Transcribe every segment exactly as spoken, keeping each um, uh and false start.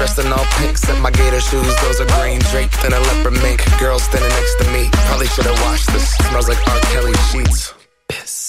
dressed in all pink, set my gator shoes, those are green, draped in a leopard mink. Girl standing next to me, probably should've washed this. Smells like R. Kelly sheets. Piss.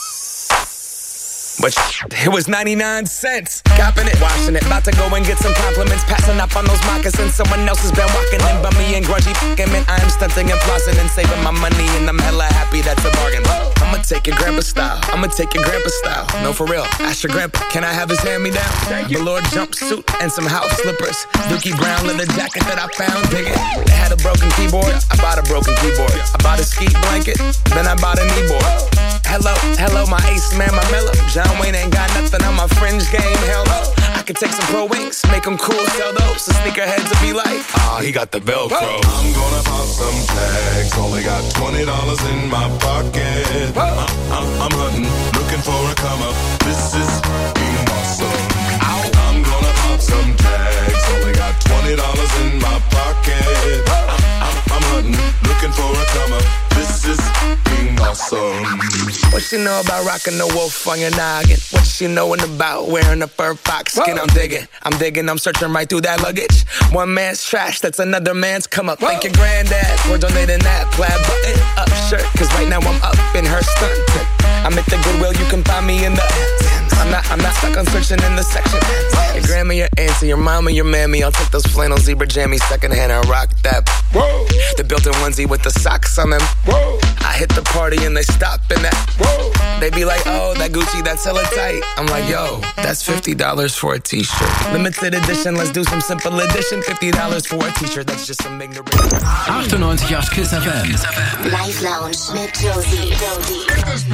But it was ninety-nine cents. Copping it, washing it, about to go and get some compliments. Passing up on those moccasins. Someone else has been walking in by me and grungy fucking man. I am stunting and flossing and saving my money, and I'm hella happy that's a bargain. I'ma take your grandpa style. I'ma take your grandpa style. No, for real. Ask your grandpa, can I have his hand-me-down? Velour jumpsuit and some house slippers. Dookie brown leather jacket that I found. Dig it. It had a broken keyboard. I bought a broken keyboard. I bought a ski blanket. Then I bought a kneeboard. Hello, hello, my ace man, my mellow. John Wayne ain't got nothing on my fringe game. Hell no. I could take some pro wings, make them cool, sell those. The sneakerheads will be like, ah, oh, he got the Velcro. I'm gonna pop some tags. Only got twenty dollars in my pocket. I, I'm, I'm hunting, looking for a come up. This is being awesome. Ow. I'm gonna pop some tags. Only got twenty dollars in my pocket. I, I'm, I'm hunting, looking for a come up. This is being awesome. What she know about rocking the wolf on your noggin? What she knowin' about wearing a fur fox skin? Whoa. I'm digging, I'm digging, I'm searching right through that luggage. One man's trash, that's another man's come up. Whoa. Thank your granddad for donating that plaid button up shirt. Cause right now I'm up in her stunt. I'm at the Goodwill, you can find me in the I'm not, I'm not stuck on searching in the section. Your grandma, your auntie, your mama, your mammy. I'll take those flannel zebra jammies secondhand and rock that. Whoa. The built-in onesie with the socks on them. Whoa. I hit the party and they stop in that. Whoa. They be like, oh, that Gucci, that's hella tight. I'm like, yo, that's fifty dollars for a t-shirt. Limited edition, let's do some simple edition. fifty dollars for a t-shirt, that's just some ignorant. achtundneunzig Komma acht Kiss F M. Live Lounge mit Josie. Das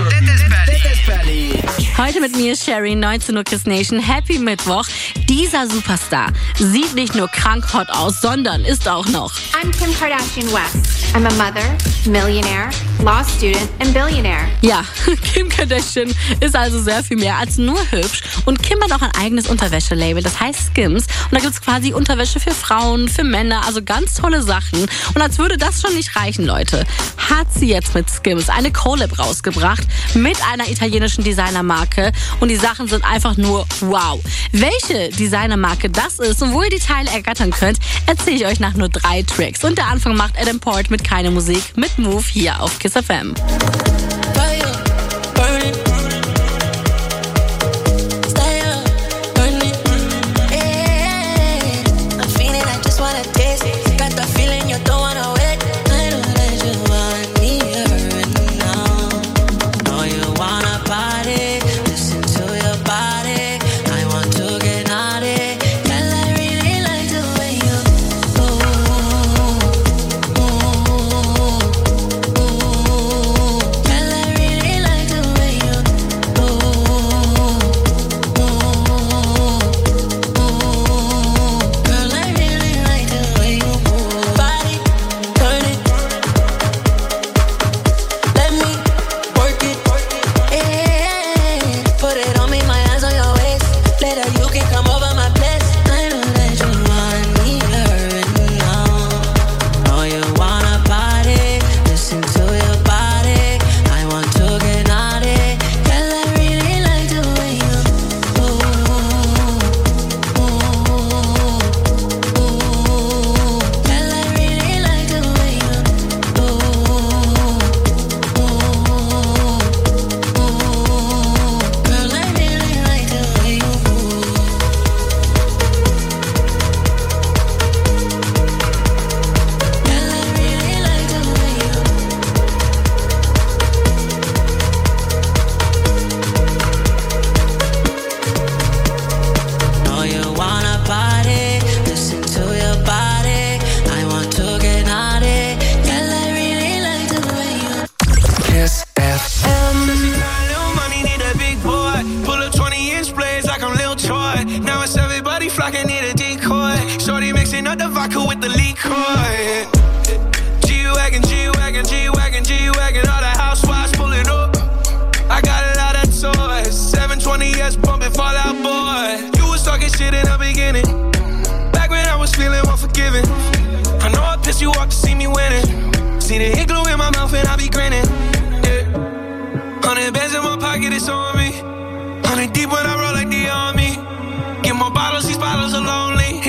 ist Berlin. Heute mit mir Sherry, neunzehn Uhr Kiss Nation. Happy Mittwoch. Dieser Superstar sieht nicht nur krank hot aus, sondern ist auch noch. I'm Kim Kardashian West. I'm a mother, millionaire, law student and billionaire. Ja, Kim Kardashian ist also sehr viel mehr als nur hübsch. Und Kim hat auch ein eigenes Unterwäschelabel, das heißt Skims. Und da gibt es quasi Unterwäsche für Frauen, für Männer, also ganz tolle Sachen. Und als würde das schon nicht reichen, Leute, hat sie jetzt mit Skims eine Collab rausgebracht mit einer italienischen Designermarke. Und die Sachen sind einfach nur wow. Welche Designermarke das ist und wo ihr die Teile ergattern könnt, erzähle ich euch nach nur drei Tracks. Und der Anfang macht Adam Port mit Keine Musik mit Move hier auf Kiss F M.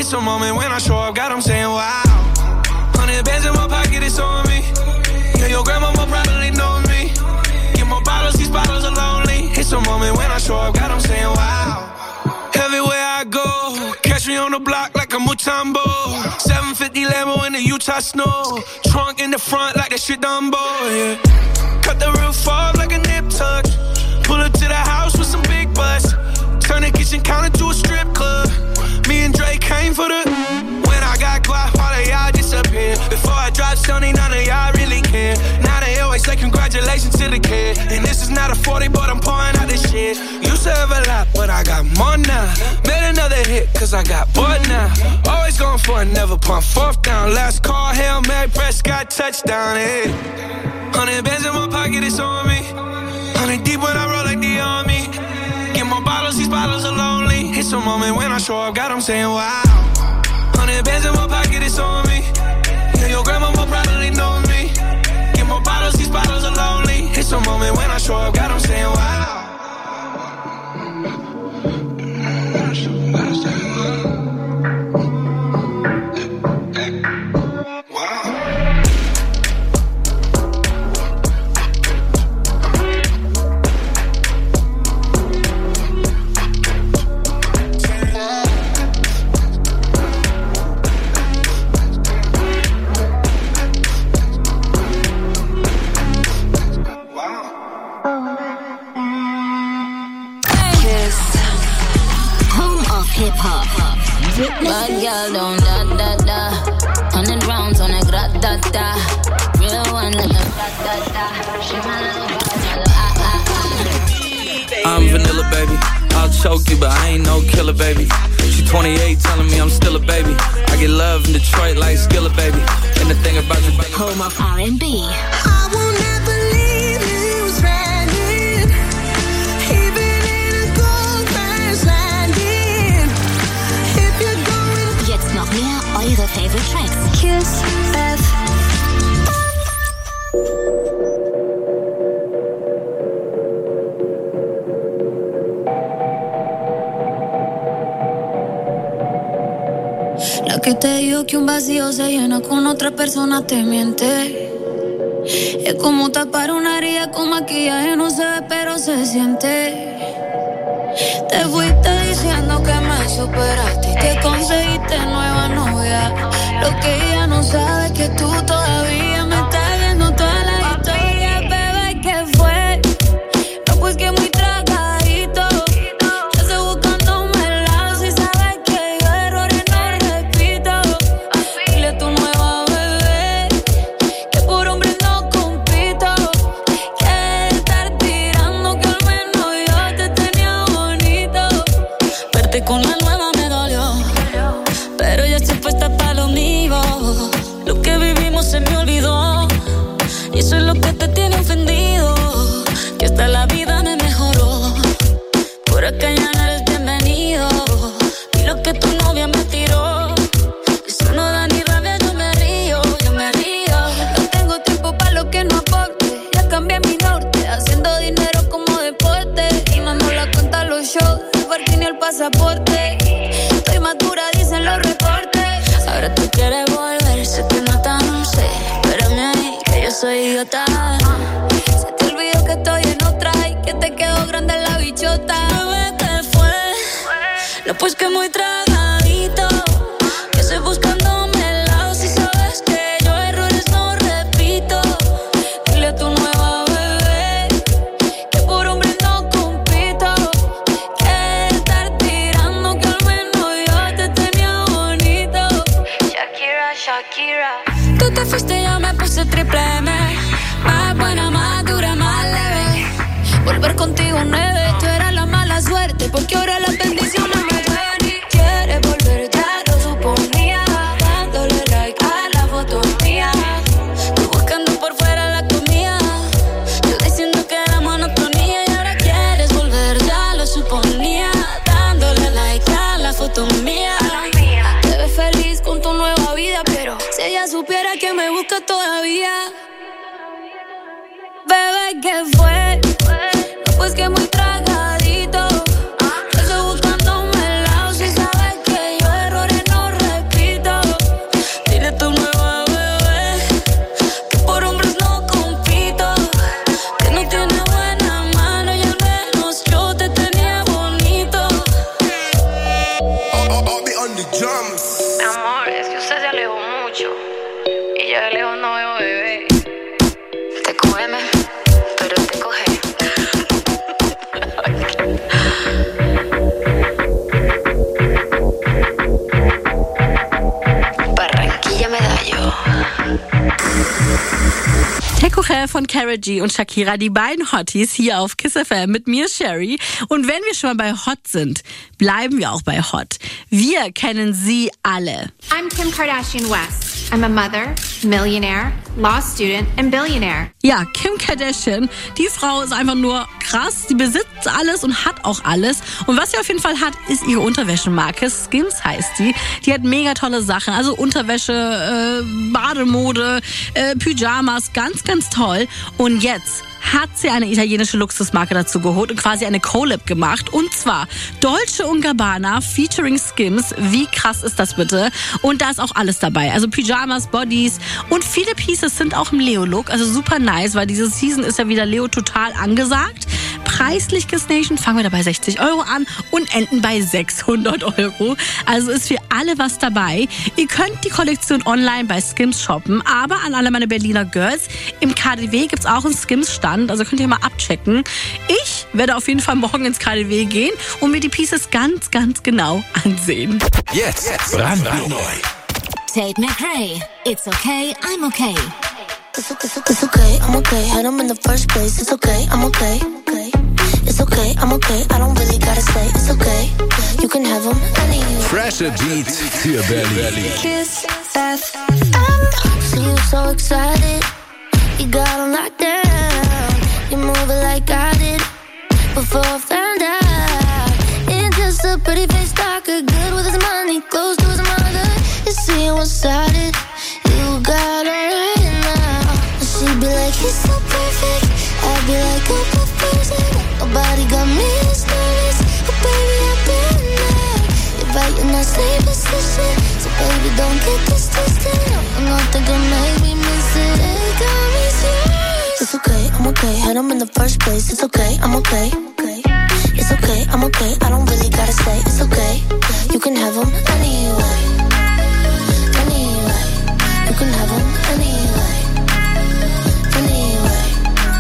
It's a moment when I show up, God, I'm saying wow. Hundred bands in my pocket, it's on me. Yeah, your grandmama probably knows me. Get more bottles, these bottles are lonely. It's a moment when I show up, God, I'm saying wow. Everywhere I go, catch me on the block like a Mutombo. seven fifty Lambo in the Utah snow. Trunk in the front like that shit Dumbo, yeah. Cut the roof off like a nip tuck. Pull up to the house with some big butts. Turn the kitchen counter to a strip club. Me and Drake came for the. When I got guap, all of y'all disappear. Before I drop Sony, none of y'all really care. Now they always say congratulations to the kid. And this is not a forty, but I'm pouring out this shit. Used to have a lot, but I got more now. Made another hit, cause I got bored now. Always going for it, never pump fourth down. Last call, Hail Mary, Prescott, touchdown, hey. Hundred bands in my pocket, it's on me. Hundred deep when I roll like the army. Get more bottles, these bottles are lonely. It's a moment when I show up, God, I'm saying wow. Hundred bands in my pocket, it's on me. Yeah, your grandmama probably knows me. Get more bottles, these bottles are lonely. It's a moment when I show up, God, I'm saying wow. Bad girl down da da da. Hundred rounds on a grat da da. Real one in a grat da da. She my little ah ah ah. I'm vanilla, baby. I'll choke you, but I ain't no killer, baby. She twenty-eight, telling me I'm still a baby. I get love in Detroit like Skilla, baby. And the thing about you, baby, home of R and B. I will never leave you stranded, even in a gold crash landing. If you're going, jetzt noch mehr eure Favorite Tracks. Kiss F. La que te dijo que un vacío se llena con otra persona te miente. Es como tapar una herida con maquillaje, no se ve pero se siente. Te fuiste diciendo que me superaste y que conseguiste nueva novia. Lo que ella no sabe es que tú todavía me estás viendo toda la historia. Bebé, ¿qué fue? No, pues que muy tragadito. Yo estoy buscándome el lado si sabes que yo errores no repito. Dile a tu nueva bebé que por hombre no compito. Que estar tirando que al menos yo te tenía bonito. Verte con la nueva me dolió, pero ya estoy puesta para lo mío. Lo que vivimos se me olvidó y eso es lo que te tiene ofendido. Que hasta la vida me mejoró. Por acá ya no eres bienvenido. Y lo que tu novia me tiró, eso no da ni rabia, yo me río, yo me río. No tengo tiempo para lo que no aporte. Ya cambié mi norte, haciendo dinero como deporte. Y no nos la cuenta los shows, el parking y el pasaporte. Estoy madura, dicen los reportes. Ahora tú quieres volver, sé que no tan sé. Espérame ahí, que yo soy idiota. Se te olvidó que estoy en otra y que te quedó grande la bichota. Bebé, ¿qué fue? No, pues que muy tragadito. Que estoy buscándome el lado si sabes que yo errores no repito. Dile a tu nueva bebé que por hombre no compito. Que estar tirando que al menos yo te tenía bonito. Shakira, Shakira. Tú te fuiste y yo me puse triple M. Más buena, más dura, más leve. Volver contigo nueve. Tú eras la mala suerte porque ahora las bendiciones me llevan y quieres volver, ya lo suponía. Dándole like a la foto mía. Tú buscando por fuera la comida. Yo diciendo que era monotonía. Y ahora quieres volver, ya lo suponía. Dándole like a la foto mía. Te ves feliz con tu nueva vida, pero si ella supiera que me busca todavía. Bebé, ¿qué fue? No, pues que muy tragadito. Yo estoy buscándome el lado si sabes que yo errores no repito. Mi amor, es que usted se alejó mucho y yo de lejos no veo bebé. Te cógeme, pero te coge. Barranquilla Medallo. Tekoche von Karol G und Shakira, die beiden Hotties hier auf Kiss F M mit mir, Sherry. Und wenn wir schon mal bei Hot sind, bleiben wir auch bei Hot. Wir kennen sie alle. I'm Kim Kardashian West. I'm a mother, millionaire, law student and billionaire. Ja, Kim Kardashian, die Frau ist einfach nur krass. Sie besitzt alles und hat auch alles. Und was sie auf jeden Fall hat, ist ihre Unterwäschemarke. Skims heißt die. Die hat mega tolle Sachen. Also Unterwäsche, äh, Bademode, äh, Pyjamas, ganz, ganz toll. Und jetzt hat sie eine italienische Luxusmarke dazu geholt und quasi eine Collab gemacht. Und zwar Dolce und Gabbana featuring Skims. Wie krass ist das bitte? Und da ist auch alles dabei. Also Pyjamas, Bodies und viele Pieces sind auch im Leo-Look. Also super nice, weil diese Season ist ja wieder Leo total angesagt. Preislich Gesnation fangen wir da bei sechzig Euro an und enden bei sechshundert Euro. Also ist für alle was dabei. Ihr könnt die Kollektion online bei Skims shoppen, aber an alle meine Berliner Girls, im K D W gibt's auch einen Skims-Stand, also könnt ihr mal abchecken. Ich werde auf jeden Fall morgen ins K D W gehen und mir die Pieces ganz, ganz genau ansehen. Jetzt, brandneu. Tate McRae, it's okay, I'm okay. It's okay, it's okay, I'm okay. Had them in the first place. It's okay, I'm okay. Okay. It's okay, I'm okay. I don't really gotta say it's okay. You can have them anyway. Fresher Beats für Berlin. Kiss F M. See you so excited. You got them locked down. You move it like I did before I found out. Ain't just a pretty face talker, good with his money, close to his mother. You see him one-sided. You got her right now. She'd be like, he's so perfect. I'd be like, oh, perfect. Nobody got me this nervous. Oh, baby, I've been there. You're right in that same position. So, baby, don't get this twisted. I'm not thinking maybe miss it. Hey, got me serious. It's okay, I'm okay. Had him in the first place. It's okay, I'm okay. Okay. It's okay, I'm okay. I don't really gotta say it's okay. You can have him anyway. Anyway. You can have him anyway. Anyway.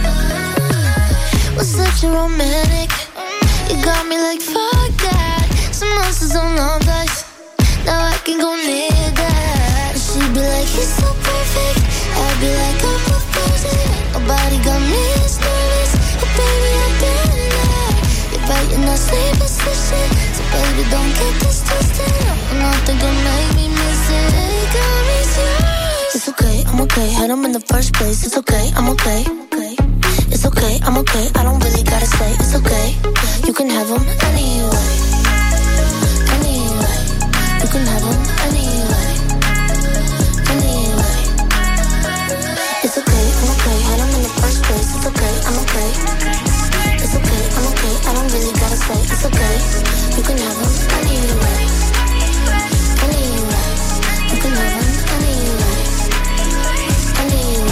Was such a romantic. You got me like fuck that. Some monsters don't know dice. Now I can go near that. She'd be like, he's so perfect. I'd be like, I'm proposing. Nobody got me this nervous. Oh baby, I've been there. You're right in that same position. So baby, don't get this twisted. I'm not thinking make me miss it. Hey, got me serious. It's okay, I'm okay. Had him in the first place. It's okay, I'm okay. Okay. It's okay, I'm okay. I don't really gotta say it's okay. You can have him anyway. Anyway. You can have him anyway. Anyway. It's okay, I'm okay. Had him in the first place. It's okay, I'm okay. It's okay, I'm okay. I don't really gotta say it's okay. You can have him anyway. Anyway. You can have him anyway. Anyway.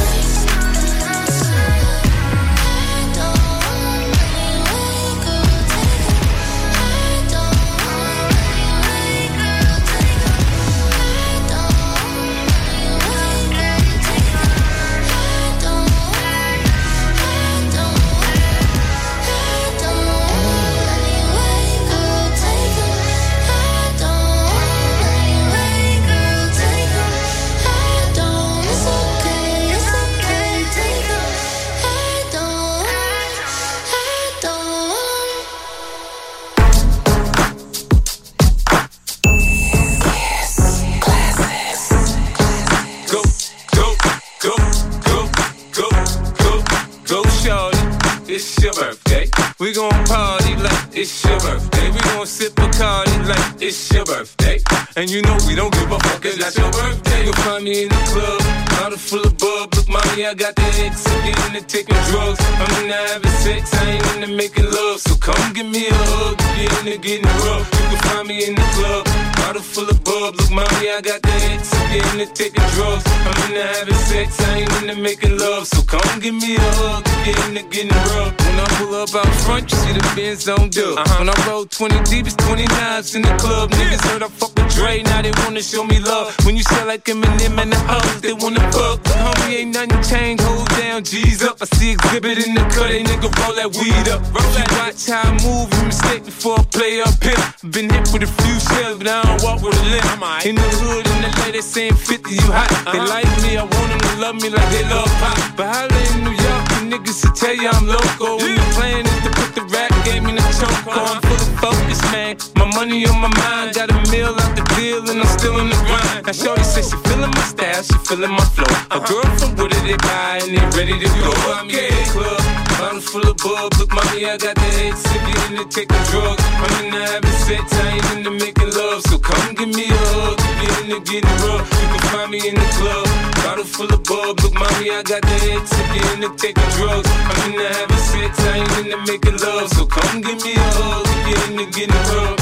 It's your birthday. We gon' party like it's your birthday. We gon' sip Bacardi like it's your birthday. And you know we don't give a fuck, it's not your birthday. You'll find me in the club, bottle full of bub. Look, mommy, I got the X. I'm getting into taking drugs. I'm into having sex, I ain't into making love. So come give me a hug, get into getting rough. You can find me in the club, bottle full of bub. Look, mommy, I got the X. I'm getting into taking drugs. I'm into having sex, I ain't into making love. So come give me a hug, get into getting rough. When I pull up out front, you see the Benz on dub. Uh-huh. When I roll twenty deep, it's twenty knives in the club. Niggas heard I fuck with Dre, way, now they wanna show me love. When you sell like Eminem and the hoes, they wanna fuck. Homie, ain't nothing changed, hold down, G's up. I see exhibit in the cut, they nigga roll that weed up. Roll that, watch how I move, you mistake before I play up here. Been hit with a few shells, but I don't walk with a limp. In the hood, in the lady saying fifty, you hot. They like me, I want them to love me like they love pop. But holla in New York, the niggas to tell you I'm loco. When the plan is to put the rap game in the choke. I'm full of focus, man. My money on my mind, got a meal out the deal, and I'm still in the grind. Now shorty says she feeling my style, she feeling my flow. A girl from Wooded, they buy and they ready to go. I'm in the club, bottle full of bub. Look, mommy, I got the head sick, you in the taking drugs. I'm in the having sex, I ain't into making love. So come give me a hug, if you're into getting rough. You can find me in the club, bottle full of bub. Look, mommy, I got the head sick, you in the taking drugs. I'm in the having sex, I ain't into making love. So come give me a hug, if you're into getting rough.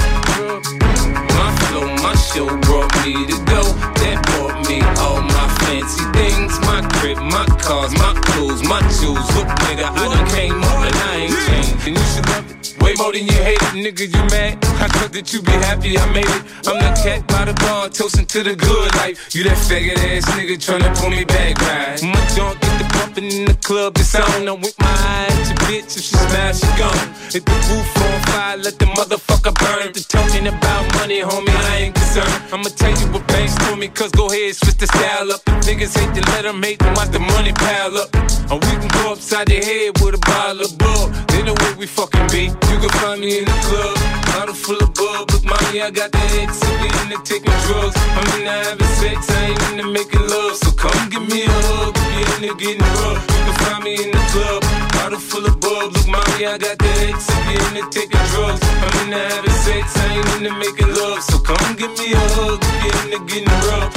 My flow, my show brought me to go. That brought me all my fancy things. My crib, my cars, my clothes, my shoes. Look, nigga, I done came up and I ain't changed. And you should love it way more than you hate it. Nigga, you mad? I thought that you be happy I made it. I'm the cat by the bar, toasting to the good life. You that faggot ass nigga tryna pull me back, right? My junk get the bumpin' in the club. It's on. I'm with my eye at your bitch. If she smash, she gone. If the roof on fire, let the motherfucker burn. If they're talking about money, homie, I ain't concerned. I'ma tell you what banks told me, cause go ahead, switch the style up. If niggas hate to let them hate them, watch the money pile up. Or we can go upside the head with a bottle of bug. They know where we fucking be. You can find me in the club, bottle full of bug. Look, mommy, I got the head sippy in the taking drugs. I'm in the having sex, I ain't into making love. So come give me a hug, if you're into getting rough. You can find me in the club, bottle full of bug. Look, mommy, I got the head sippy in the taking drugs. I'm in the having sex, I ain't into making love. So come give me a hug, if you're into getting rough.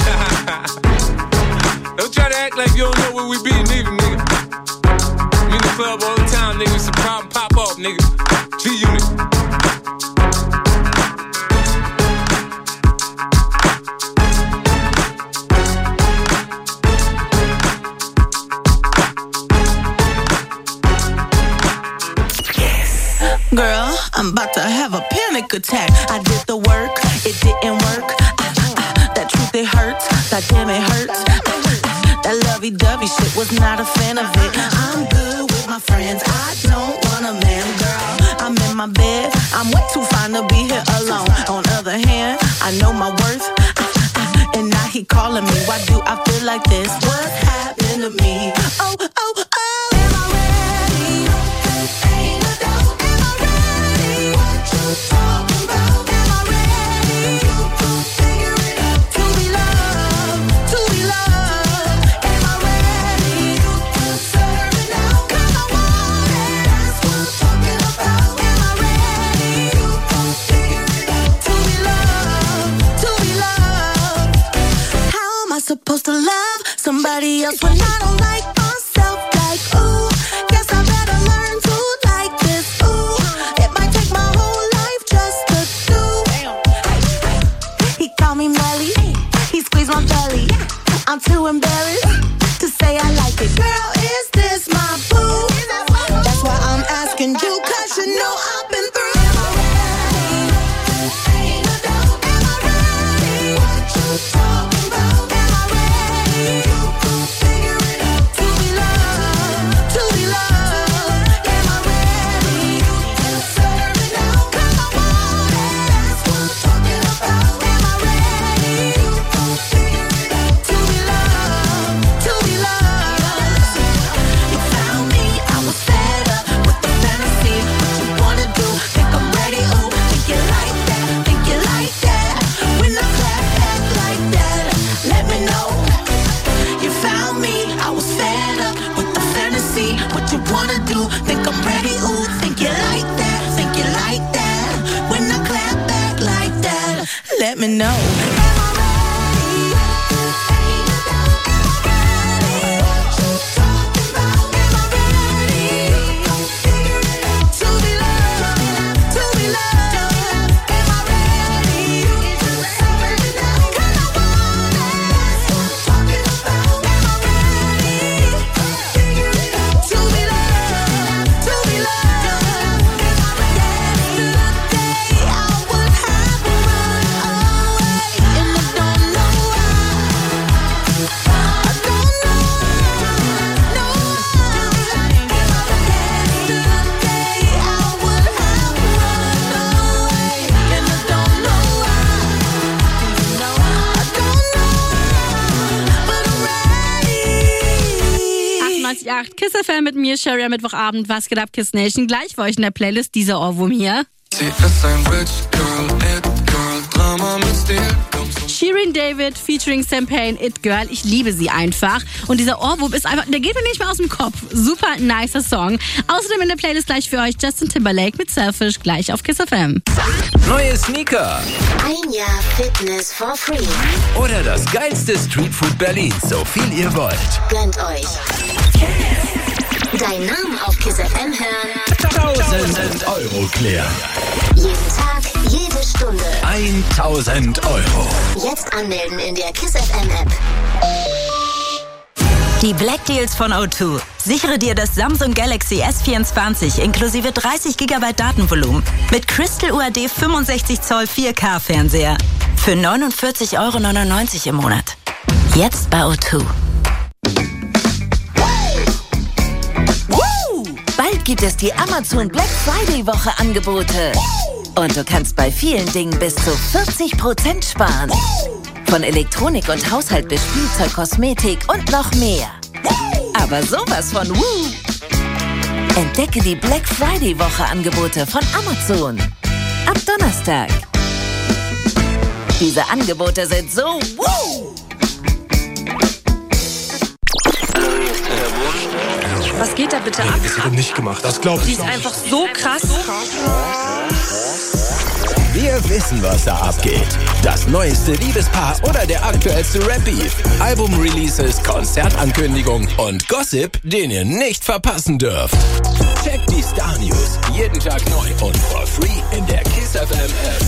Don't try to act like you don't know where we be, neither, nigga. I'm in the club all the time, nigga. It's a problem, pop off, nigga. G-Unit. Girl, I'm about to have a panic attack. I did the work, it didn't work. Ah, ah, ah, that truth, it hurts. God damn, it hurts. Ah, ah, ah, that lovey-dovey shit, was not a fan of it. I'm good with my friends, I don't want a man, girl. I'm in my bed, I'm way too fine to be here alone. On other hand, I know my worth. Ah, ah, ah, and now he calling me. Why do I feel like this? What happened to me? Oh, oh, oh. Talking about, am I ready to figure it out? To be loved, to be loved. Am I ready to serve it now? 'Cause I want it, that's what I'm talking about. Am I ready to figure it out? To be loved, to be loved. How am I supposed to love somebody else when I don't like myself? Like, ooh, guess I better learn to like this. Ooh, it might take my whole life just to do. He called me Melly, he squeezed my belly. I'm too embarrassed to say I like it. Girl, is this my boo? That's why I'm asking you, 'cause you know I've been through. Am I ready? Ain't no doubt. Am I ready? What you talking about? Am I ready to figure it out? To be loved, to be loved. Am I ready to serve it now? 'Cause I want it, that's what I'm talking about. Am I ready to figure it out? To be loved, to be loved. acht Kiss F M mit mir, Sherry, am Mittwochabend. Was geht ab, Kiss Nation? Gleich für euch in der Playlist dieser Ohrwurm hier. Sie ist ein Rich Girl, It Girl, Drama mit Stil. Shirin David featuring Sam Payne, It Girl. Ich liebe sie einfach. Und dieser Ohrwurm ist einfach, der geht mir nicht mehr aus dem Kopf. Super nicer Song. Außerdem in der Playlist gleich für euch Justin Timberlake mit Selfish, gleich auf Kiss F M. Neue Sneaker Ein Jahr Fitness for free. oder das geilste Streetfood Berlins, so viel ihr wollt. Gönnt euch. Dein Name auf Kiss F M hören. tausend Euro klären. Jeden Tag, jede Stunde. tausend Euro. Jetzt anmelden in der Kiss F M App. Die Black Deals von O zwei. Sichere dir das Samsung Galaxy S vierundzwanzig inklusive dreißig Gigabyte Datenvolumen mit Crystal U H D fünfundsechzig Zoll vier K Fernseher für neunundvierzig Euro neunundneunzig im Monat. Jetzt bei O zwei. Bald gibt es die Amazon Black Friday Woche Angebote. Und du kannst bei vielen Dingen bis zu vierzig Prozent sparen. Von Elektronik und Haushalt bis Spielzeug, Kosmetik und noch mehr. Aber sowas von Woo! Entdecke die Black Friday Woche Angebote von Amazon. Ab Donnerstag. Diese Angebote sind so Woo! Was geht da bitte ab? Das wird nicht gemacht, das glaub Die ich ist nicht. einfach so krass. Wir wissen, was da abgeht. Das neueste Liebespaar oder der aktuellste Rap-Beef. Album-Releases, Konzertankündigung und Gossip, den ihr nicht verpassen dürft. Checkt die Star News jeden Tag neu und for free in der Kiss F M App.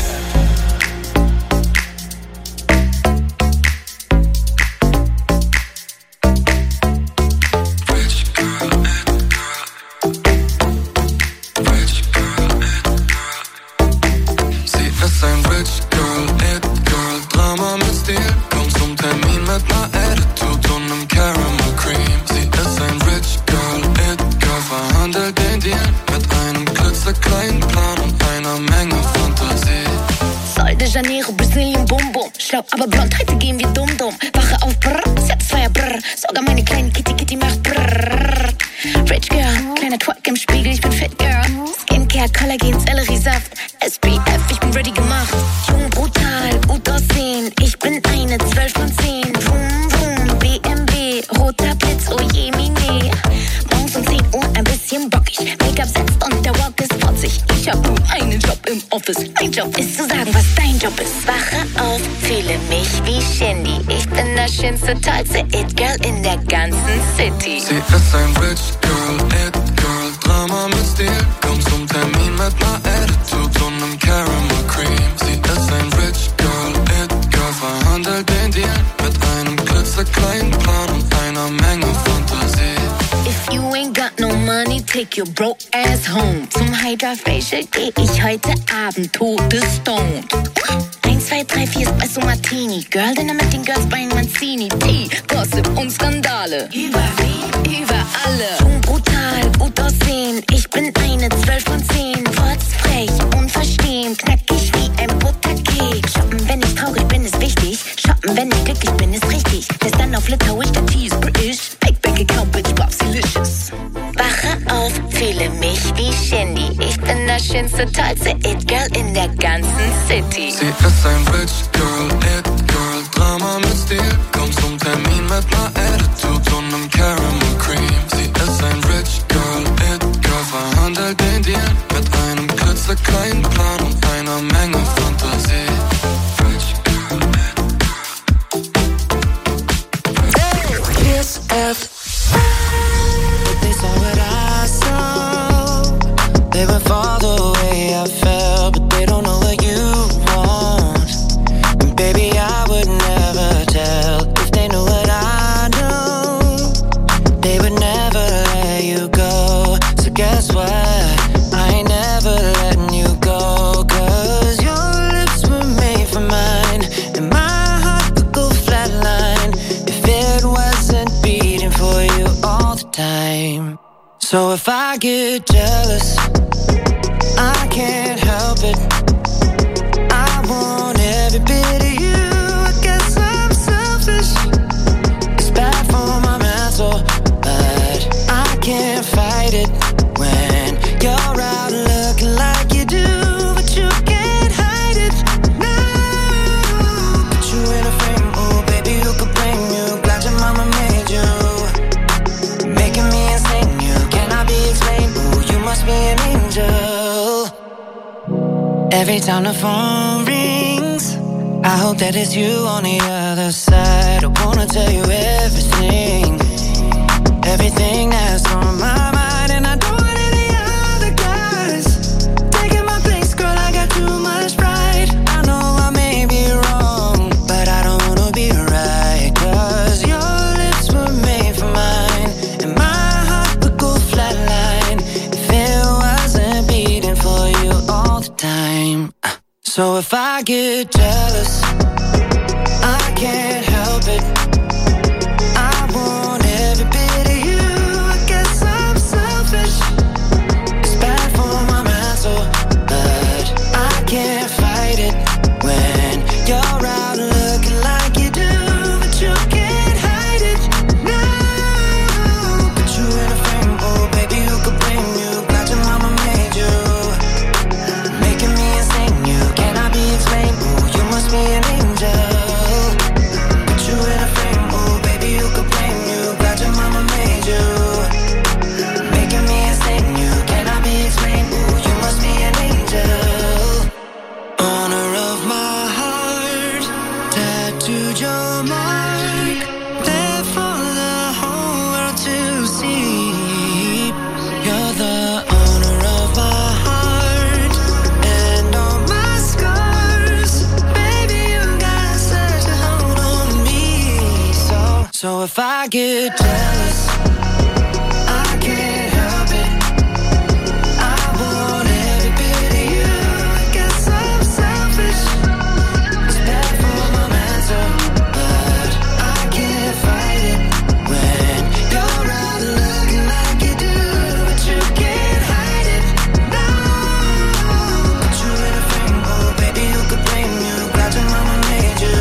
Janeiro, Brasilien, Bum Bum. Schlau, aber blond, heute gehen wir dumm dumm. Wache auf, brrr, Satisfyer, brrr. Sogar meine kleine Kitty Kitty macht brrr. Rich Girl, kleiner Twerk im Spiegel, ich bin Fit Girl. Skincare, Kollagen, Selleriesaft. S P F, ich bin ready gemacht. Jung, brutal, gut aussehen. Ich bin eine zwölf von zehn. Vroom, vroom, B M W, roter Blitz, oh je, mine. Morgens um zehn Uhr ein bisschen bockig. Make-up setzt und der Walk ist fotzig. Ich hab nur einen Job im Office. Mein Job ist zu sagen, was dein Job ist. Wache auf, fühle mich wie Shindy. Ich bin das schönste, tollste It-Girl in der ganzen City. Sie ist ein Rich Girl, It-Girl, Drama mit Stil. Komm zum Termin mit ner Attitude und nem Caramel Cream. Sie ist ein Rich Girl, It-Girl, verhandelt den Deal mit einem klitzekleinen Plan und einer Menge Fantasie. If you ain't got no money, take your broke ass home. Zum Hydra Facial geh ich heute Abend todesstoned. eins, zwei, drei, vier Espresso Martini. Girl Dinner mit den Girls bei Mancini. Tea, Gossip und Skandale. Über wen? Über alle. Jung, brutal, gut aussehen. Ich bin eine zwölf von zehn. Furzfrech, unverstehen. Knackig wie ein Butterkeks. Shoppen, wenn ich traurig bin, ist wichtig. Shoppen, wenn ich glücklich bin, ist richtig. Bis dann auf Litauisch, der Tee ist British. Fake Bank Account, Bitch, Bob's delicious. Wache auf, fühle mich wie Shindy. Ich bin das schönste, tollste It-Girl in der ganzen City. Sie ist ein Rich Girl, It-Girl, Drama mit Stil. Komm zum Termin mit ner Attitude und nem Caramel Cream. Sie ist ein Rich Girl, It-Girl, verhandelt den Deal mit einem klitzekleinen Plan und einer Menge Fantasie. Rich Girl, It-Girl. Kiss F. They saw what I saw. They would fall the way I felt, but they don't know what you want. And baby, I would never tell if they knew what I know. They would never let you go. So guess what? I ain't never letting you go. Cause your lips were made for mine, and my heart could go flatline if it wasn't beating for you all the time. So if I get jealous, I can't help it. I want every bit of you. I guess I'm selfish. It's bad for my mental, but I Every time the phone rings, I hope that it's you on the other side. I wanna tell you everything, everything that's on my mind. And I don't want any other guys taking my place, girl, I got too much pride. I know I may be wrong, but I don't wanna be right. Cause your lips were made for mine, and my heart would go flatline if it wasn't beating for you all the time. So if I get jealous, I can't help it. I want every bit of you. I guess I'm selfish. It's bad for my mental, but I can't fight it when you're out looking like you do. But you can't hide it. No, put you in a frame, oh baby, who could blame you? Glad your mama made you, making me insane. You cannot be explained. Oh, you must be an angel. Put you in a frame, oh baby, who could blame you? Glad your mama made you, making me insane. You cannot be explained. Oh, you must be an angel. Honor of my heart, tattooed your mark, there for the whole world to see. You're the honor of my heart and all my scars. Baby, you got such a hold on me. So, so if I get jealous, I can't help it. I want every bit of you. I guess I'm selfish. It's bad for my mental, but I can't fight it when you're out looking like you do. But you can't hide it. No, put you in a frame, oh baby, who could blame you? Glad your mama made you,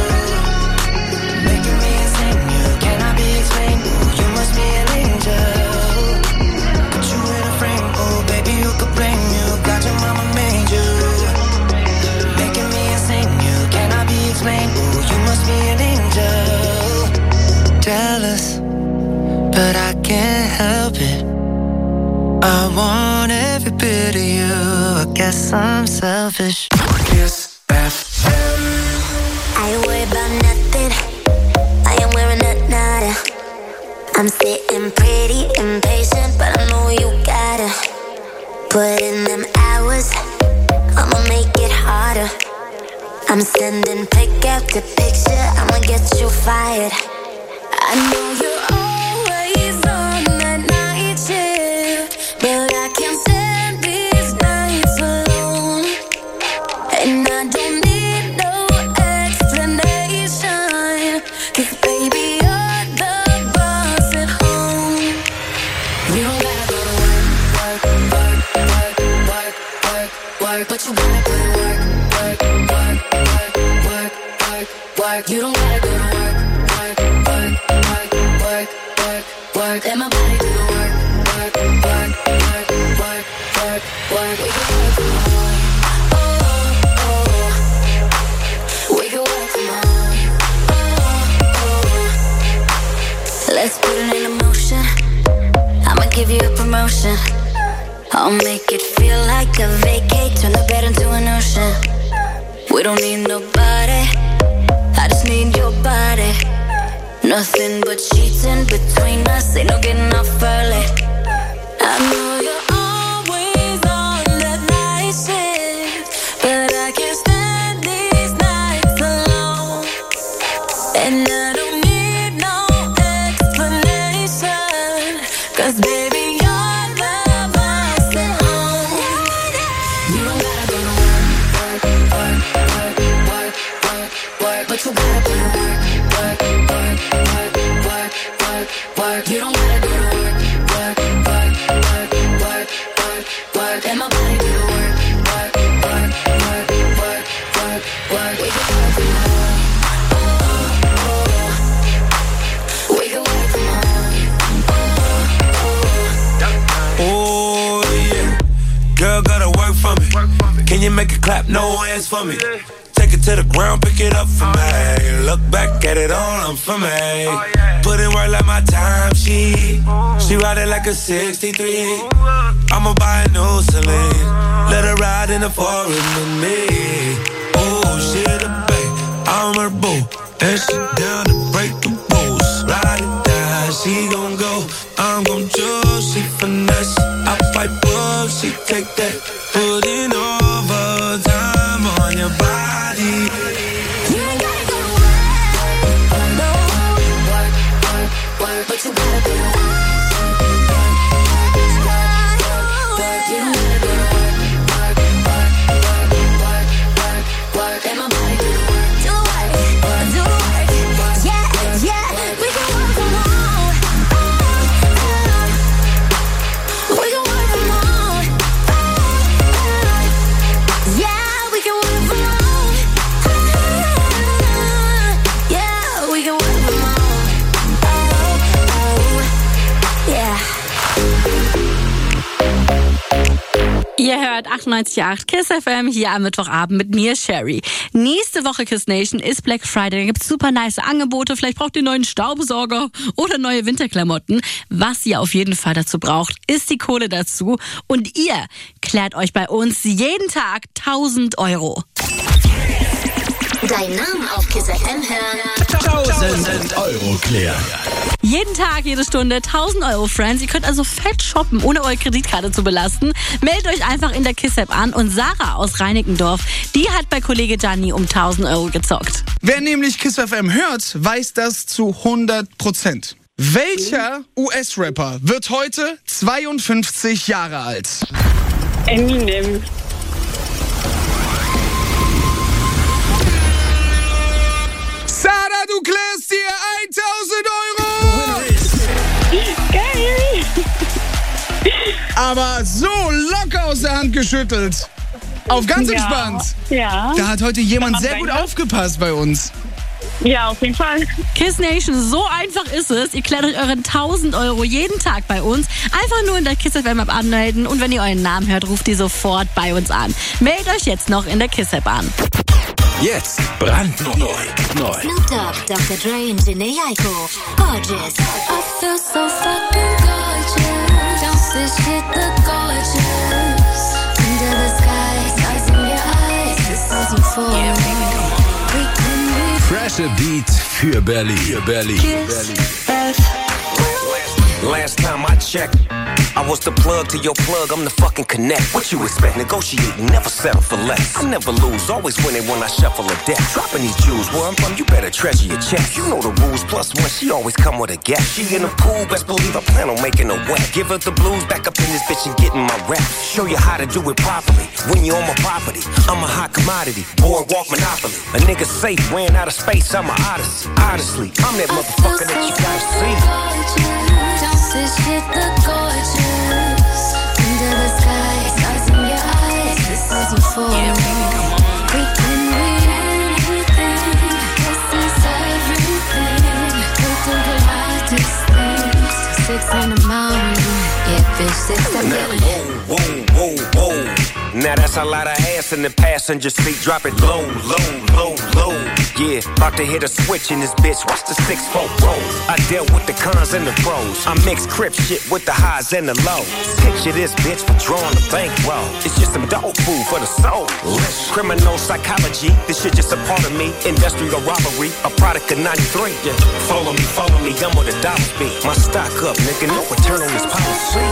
making me insane. You cannot be explained. Oh, you must be an angel. Put you in a frame, oh baby, who could blame you? Glad your mama made you, making me insane. You cannot be explained. Oh, you must be an angel. Jealous, but I can't help it. I want every bit of you. I guess I'm selfish. Kiss F M. I ain't worried about nothing. I am wearing a nada. I'm sitting pretty impatient, but I know you gotta put in them hours. I'ma make it harder. I'm sending pick after picture. I'ma get you fired. I know you're always on that night shift, but I can't stand these nights alone. And I don't need no explanation, 'cause baby, you're the boss at home. You don't gotta go to work, work, work, work, work, work, work, but you gotta put in work, work, work, work, work, work, work. You don't gotta go to work, work, work, work, work, work, work. Let my body do the work, work, work, work, work, work, work. We can work from home. Oh, oh, oh. We can work from home. Oh, oh. Let's put it in motion. I'ma give you a promotion. I'll make it feel like a vacate. Turn the bed into an ocean. We don't need nobody, I just need your body. Nothing but sheets in between us. Ain't no getting off early. I know you're always on that night shift, but I can't stand these nights alone. And I don't need no explanation, 'cause baby, you're the boss at home. You don't gotta go to work, work, work, work, work, work, work, but you gotta put in work, work, work, work, work, work, work. You don't gotta go to work, work, work, work, work, work, work. Let my body do the work, work, work, work, work, work, work. We can work from home. Oh, oh, oh. We can work from home. Oh, oh, oh. Oh yeah, girl gotta work for me. Can you make it clap? No hands for me. Take it it to the ground, pick it up for me. Look back at it all, I'm for me. Put in work like my time, she She ride it like a sixty-three. I'ma buy a new Celine. Let her ride in the forest with me. Oh, she the babe, I'm her boo. And she down to break the rules. Ride it down, she gon' go, I'm gon' choose. She finesse, I fight up, she take that. Put in overtime on your body. You ain't gotta go to work, no. Work, work, work, but you gotta do the work. Ihr hört achtundneunzig Komma acht KISS F M hier am Mittwochabend mit mir, Sherry. Nächste Woche KISS Nation ist Black Friday. Da gibt's super nice Angebote. Vielleicht braucht ihr einen neuen Staubsauger oder neue Winterklamotten. Was ihr auf jeden Fall dazu braucht, ist die Kohle dazu. Und ihr klärt euch bei uns jeden Tag tausend Euro. Dein Name auf KISS F M hören. tausend Euro klären. Jeden Tag, jede Stunde tausend Euro, Friends. Ihr könnt also fett shoppen, ohne eure Kreditkarte zu belasten. Meldet euch einfach in der KISS-App an und Sarah aus Reinickendorf, die hat bei Kollege Gianni um tausend Euro gezockt. Wer nämlich KISS F M hört, weiß das zu hundert Prozent. Welcher U S-Rapper wird heute zweiundfünfzig Jahre alt? Eminem. Sarah, du klärst dir tausend Euro! Geil! Aber so locker aus der Hand geschüttelt. Auf ganz Ja, entspannt. ja. Da hat heute jemand Kann man sehr gut denken. aufgepasst bei uns. Ja, auf jeden Fall. KISS Nation, so einfach ist es. Ihr klärt euch euren tausend Euro jeden Tag bei uns. Einfach nur in der KISS F M App anmelden und wenn ihr euren Namen hört, ruft ihr sofort bei uns an. Meldet euch jetzt noch in der KISS App an. Jetzt brandneu. Neu. Snoop Dogg, Doktor Dre und Jhené Aiko. Gorgeous. I feel so fucking gorgeous. Don't this shit look gorgeous? Under the sky, stars in your eyes. This is euphoria. We can be Freshe Beat für Berlin. Für Berlin. KISS F M. Last time I checked, I was the plug to your plug, I'm the fucking connect. What you expect? Negotiating, never settle for less. I never lose, always winning when I shuffle a deck. Dropping these jewels, where I'm from, you better treasure your check. You know the rules, plus one, she always come with a gap. She in the pool, best believe I plan on making her wet. Give her the blues, back up in this bitch and getting my rap. Show you how to do it properly, when you're on my property. I'm a hot commodity, boardwalk monopoly. A nigga safe, ran out of space, I'm a odyssey. Honestly, I'm that motherfucker that you gotta see. This shit look gorgeous. Under the sky, stars in your eyes. This is euphoria. We can win anything. This is everything. We do the wildest things. Six in the morning. Yeah, bitch, six the feeling. Whoa, whoa, whoa. Now that's a lot of ass in the passenger seat. Drop it low, low, low, low. Yeah, about to hit a switch in this bitch. Watch the six four roll. I dealt with the cons and the pros. I mix crip shit with the highs and the lows. Picture this bitch for drawing the bankroll. It's just some dog food for the soul. Criminal psychology. This shit just a part of me. Industrial robbery. A product of ninety-three. Yeah. Follow me, follow me. I'm where the dollars be. My stock up, nigga. No return on this policy.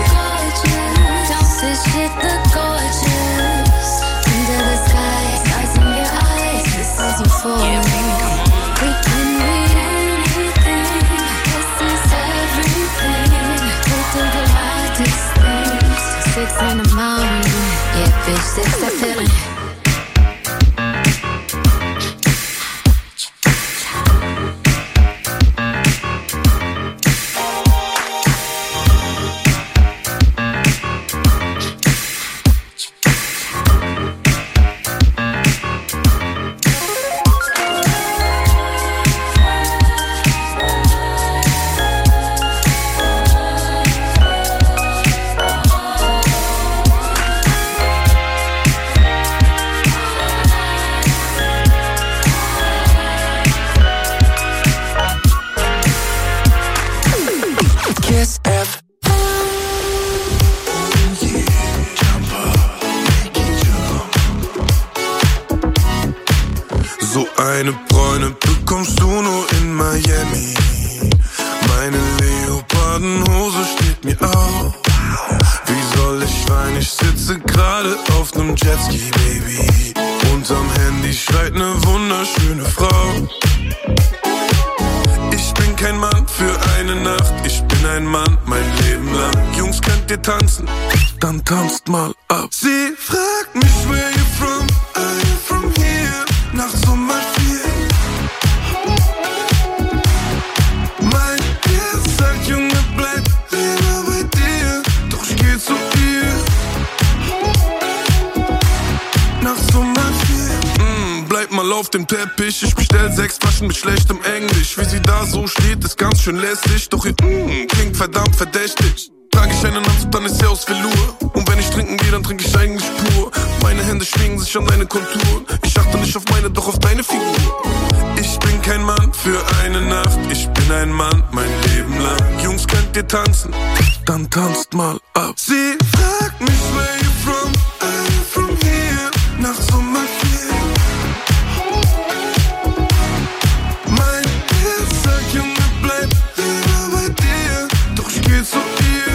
This shit look gorgeous. Under the sky, stars in your eyes. This is euphoria. We can win anything. This is everything. We do the wildest things. Six in the morning. Yeah, bitch, six the feeling. Miami. Meine Leopardenhose steht mir auf. Wie soll ich weinen? Ich sitze gerade auf nem Jetski, Baby. Unterm Handy schreit ne wunderschöne Frau. Ich bin kein Mann für eine Nacht, ich bin ein Mann mein Leben lang. Jungs, könnt ihr tanzen? Dann tanzt mal ab. Sie fragt mich, where you from? Are you from here? Nach Sommer vier. Mein Herz sagt, Junge, bleib lieber bei dir. Doch ich geh zu ihr. Nach Sommer vier. Mm, bleib mal auf dem Teppich. Ich bestell sechs Flaschen mit schlechtem Englisch. Wie sie da so steht, ist ganz schön lästig. Doch ihr mm, klingt verdammt verdächtig. Trag ich einen Anzug, dann ist sie aus Velour. Und wenn ich trinken gehe, dann trinke ich eigentlich pur. Meine Hände schwingen sich an deine Konturen. Ich achte nicht auf meine, doch auf deine Figur. Ich bin kein Mann für eine Nacht. Ich bin ein Mann mein Leben lang. Jungs, könnt ihr tanzen? Dann tanzt mal ab. Sie fragt mich, where you from? Are you from here? Nach Sommer vier. Mein Herz sagt, Junge, bleib lieber bei dir. Doch ich geh zu ihr.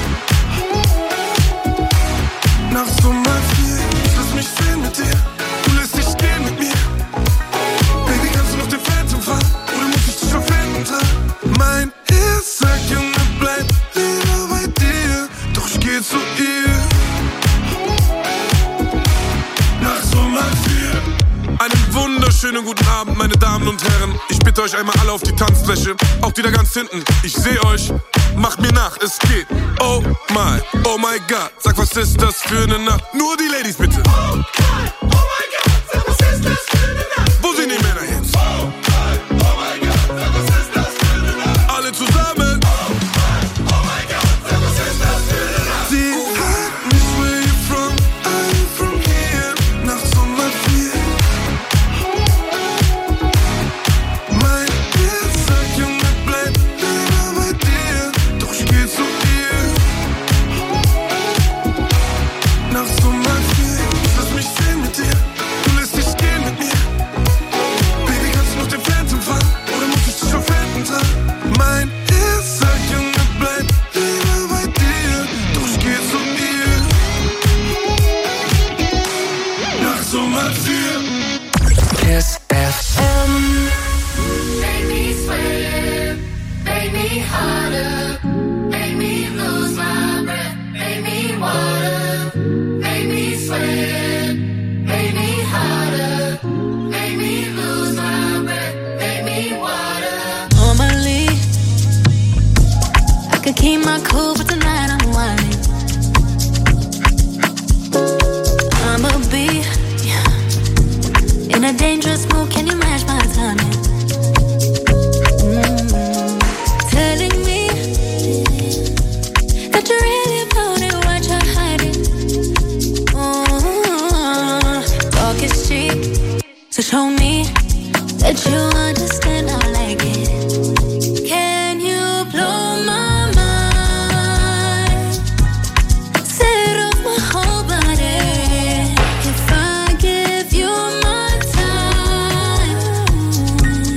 Nach Sommer vier. Ich lass mich sehen mit dir. Du lässt dich gehen mit mir. Baby, kannst du noch den Phantom fahren? Oder muss ich dich auf Händen tragen? Mein Herz sagt, Junge, bleib lieber bei dir. Doch ich geh zu ihr. Nach Sommer vier. Einen wunderschönen guten Abend, meine Damen und Herren. Ich bitte euch einmal alle auf die Tanzfläche. Auch die da ganz hinten. Ich seh euch. Macht mir nach, es geht. Oh my, oh my God. Sag, was ist das für eine Nacht? Nur die Ladies bitte. Oh my, oh my God. Sag, was ist das für eine Nacht? Wo sind die Männer jetzt? Oh my, oh my God. Sag, was ist das für eine Nacht? Alle zusammen. Oh my, oh my God. Sag, was ist das für eine Nacht? Sie fragt mich, where you from? Are you from here? Nach Sommer vier. Mein Herz sagt, Junge, bleib lieber bei dir. Doch ich geh zu ihr. Nach Sommer vier. Ich lass mich sehen mit dir. Du lässt dich gehen mit mir. Baby, kannst du noch den Phantom fahren? Oder muss ich dich auf Händen tragen? Mein Herz sagt, Junge, bleib lieber bei dir. Doch ich geh zu ihr. Nach Sommer vier. Kiss F M. Make me sweat, make me harder, make me lose my breath, make me water, make me sweat, make me harder, make me lose my breath, make me water. Normally, I could keep my cool, but tonight I'm whining. I'ma be in a dangerous mood. Can you match my timing? Mm. Telling me that you really about it, what you're hiding. Oh, talk is cheap, so show me that you understand. I like it. Can you blow my mind? Set off my whole body. If I give you my time,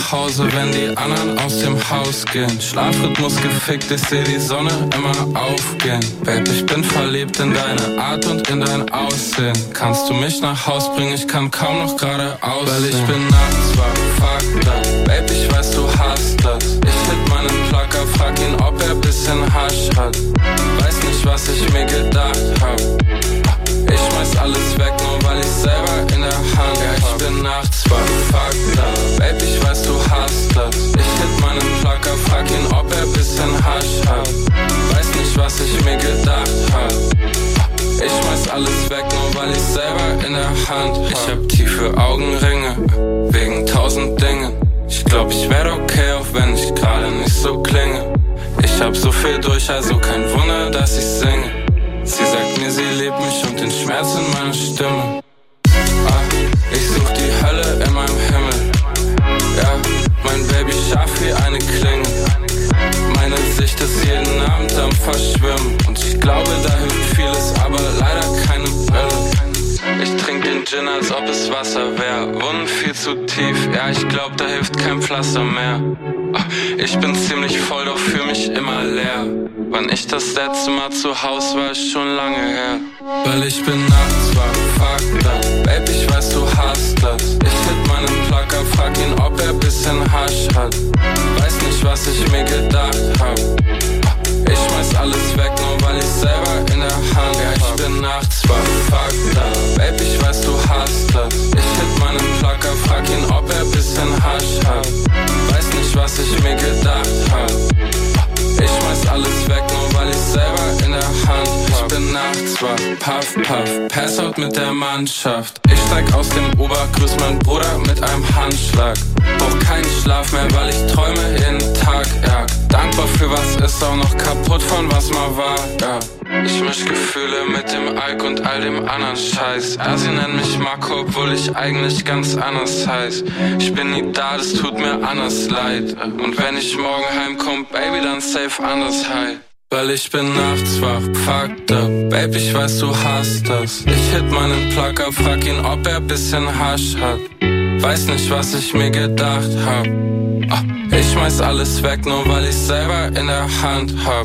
nach Hause, wenn die anderen aus dem Haus gehen. Schlafrhythmus gefickt, ich seh die Sonne immer aufgehen. Babe, ich bin verliebt in deine Art und in dein Aussehen. Kannst du mich nach Haus bringen, ich kann kaum noch geradeaus. Weil ich bin nachts wach, fuck that. Babe, ich weiß, du hast das. Ich hit meinen Placker, frag ihn, ob er bisschen Hasch hat. Weiß nicht, was ich mir gedacht hab. Ich schmeiß alles weg, nur weil ich selber in der Hand hab. Ja, ich bin nachts wach, fuck that. Babe, ich weiß, du hast das. Ich hit meinen Placker, frag ihn, ob er bisschen Hasch hat. Weiß nicht, was ich mir gedacht hab. Ich schmeiß alles weg, nur weil ich selber in der Hand hab. Ich hab tiefe Augenringe, wegen tausend Dingen. Ich glaub, ich werd okay, auch wenn ich gerade nicht so klinge. Ich hab so viel durch, also kein Wunder, dass ich singe. Sie sagt mir, sie liebt mich und den Schmerz in meiner Stimme. Ah, ich such die Hölle in meinem Himmel. Ja, mein Baby scharf wie eine Klinge. Meine Sicht ist jeden Abend am Verschwimmen. Und ich glaube, da hilft vieles, aber leider keine Brille. Ich trink den Gin, als ob es Wasser wär. Wunden viel zu tief, ja, ich glaub, da hilft kein Pflaster mehr. Ich bin ziemlich voll, doch fühl mich immer leer. Wann ich das letzte Mal zu Haus war, ist schon lange her. Weil ich bin nachts wach, fuck that. Babe, ich weiß, du hast das. Ich hit meinen Placker, frag ihn, ob er bisschen Hasch hat. Weiß nicht, was ich mir gedacht hab. Ich schmeiß alles weg, nur weil ich selber in der Hand hab. Ja, ich bin nachts wach, fuck that. Babe, ich weiß, du hast das. Ich hit meinen Placker, frag ihn, ob er bisschen Hasch hat. Weiß nicht, was ich mir gedacht hab. Ich schmeiß alles weg, nur weil ich selber in der Hand hab. Ich bin nachts wach, puff, puff, pass out mit der Mannschaft. Ich steig aus dem Uber, grüß mein Bruder mit einem Handschlag. Brauch keinen Schlaf mehr, weil ich träume jeden Tag, ja. Dankbar für was ist, auch noch kaputt von was mal war, ja. Ich misch Gefühle mit dem Alk und all dem anderen Scheiß. Ja, sie nennen mich Marco, obwohl ich eigentlich ganz anders heiß. Ich bin nie da, das tut mir anders leid. Und wenn ich morgen heimkomm, Baby, dann safe anders high. Weil ich bin nachts wach, fucked up. Babe, ich weiß, du hast das. Ich hit meinen Placker, frag ihn, ob er bisschen Hasch hat. Weiß nicht, was ich mir gedacht hab. Ah, ich schmeiß alles weg, nur weil ich selber in der Hand hab.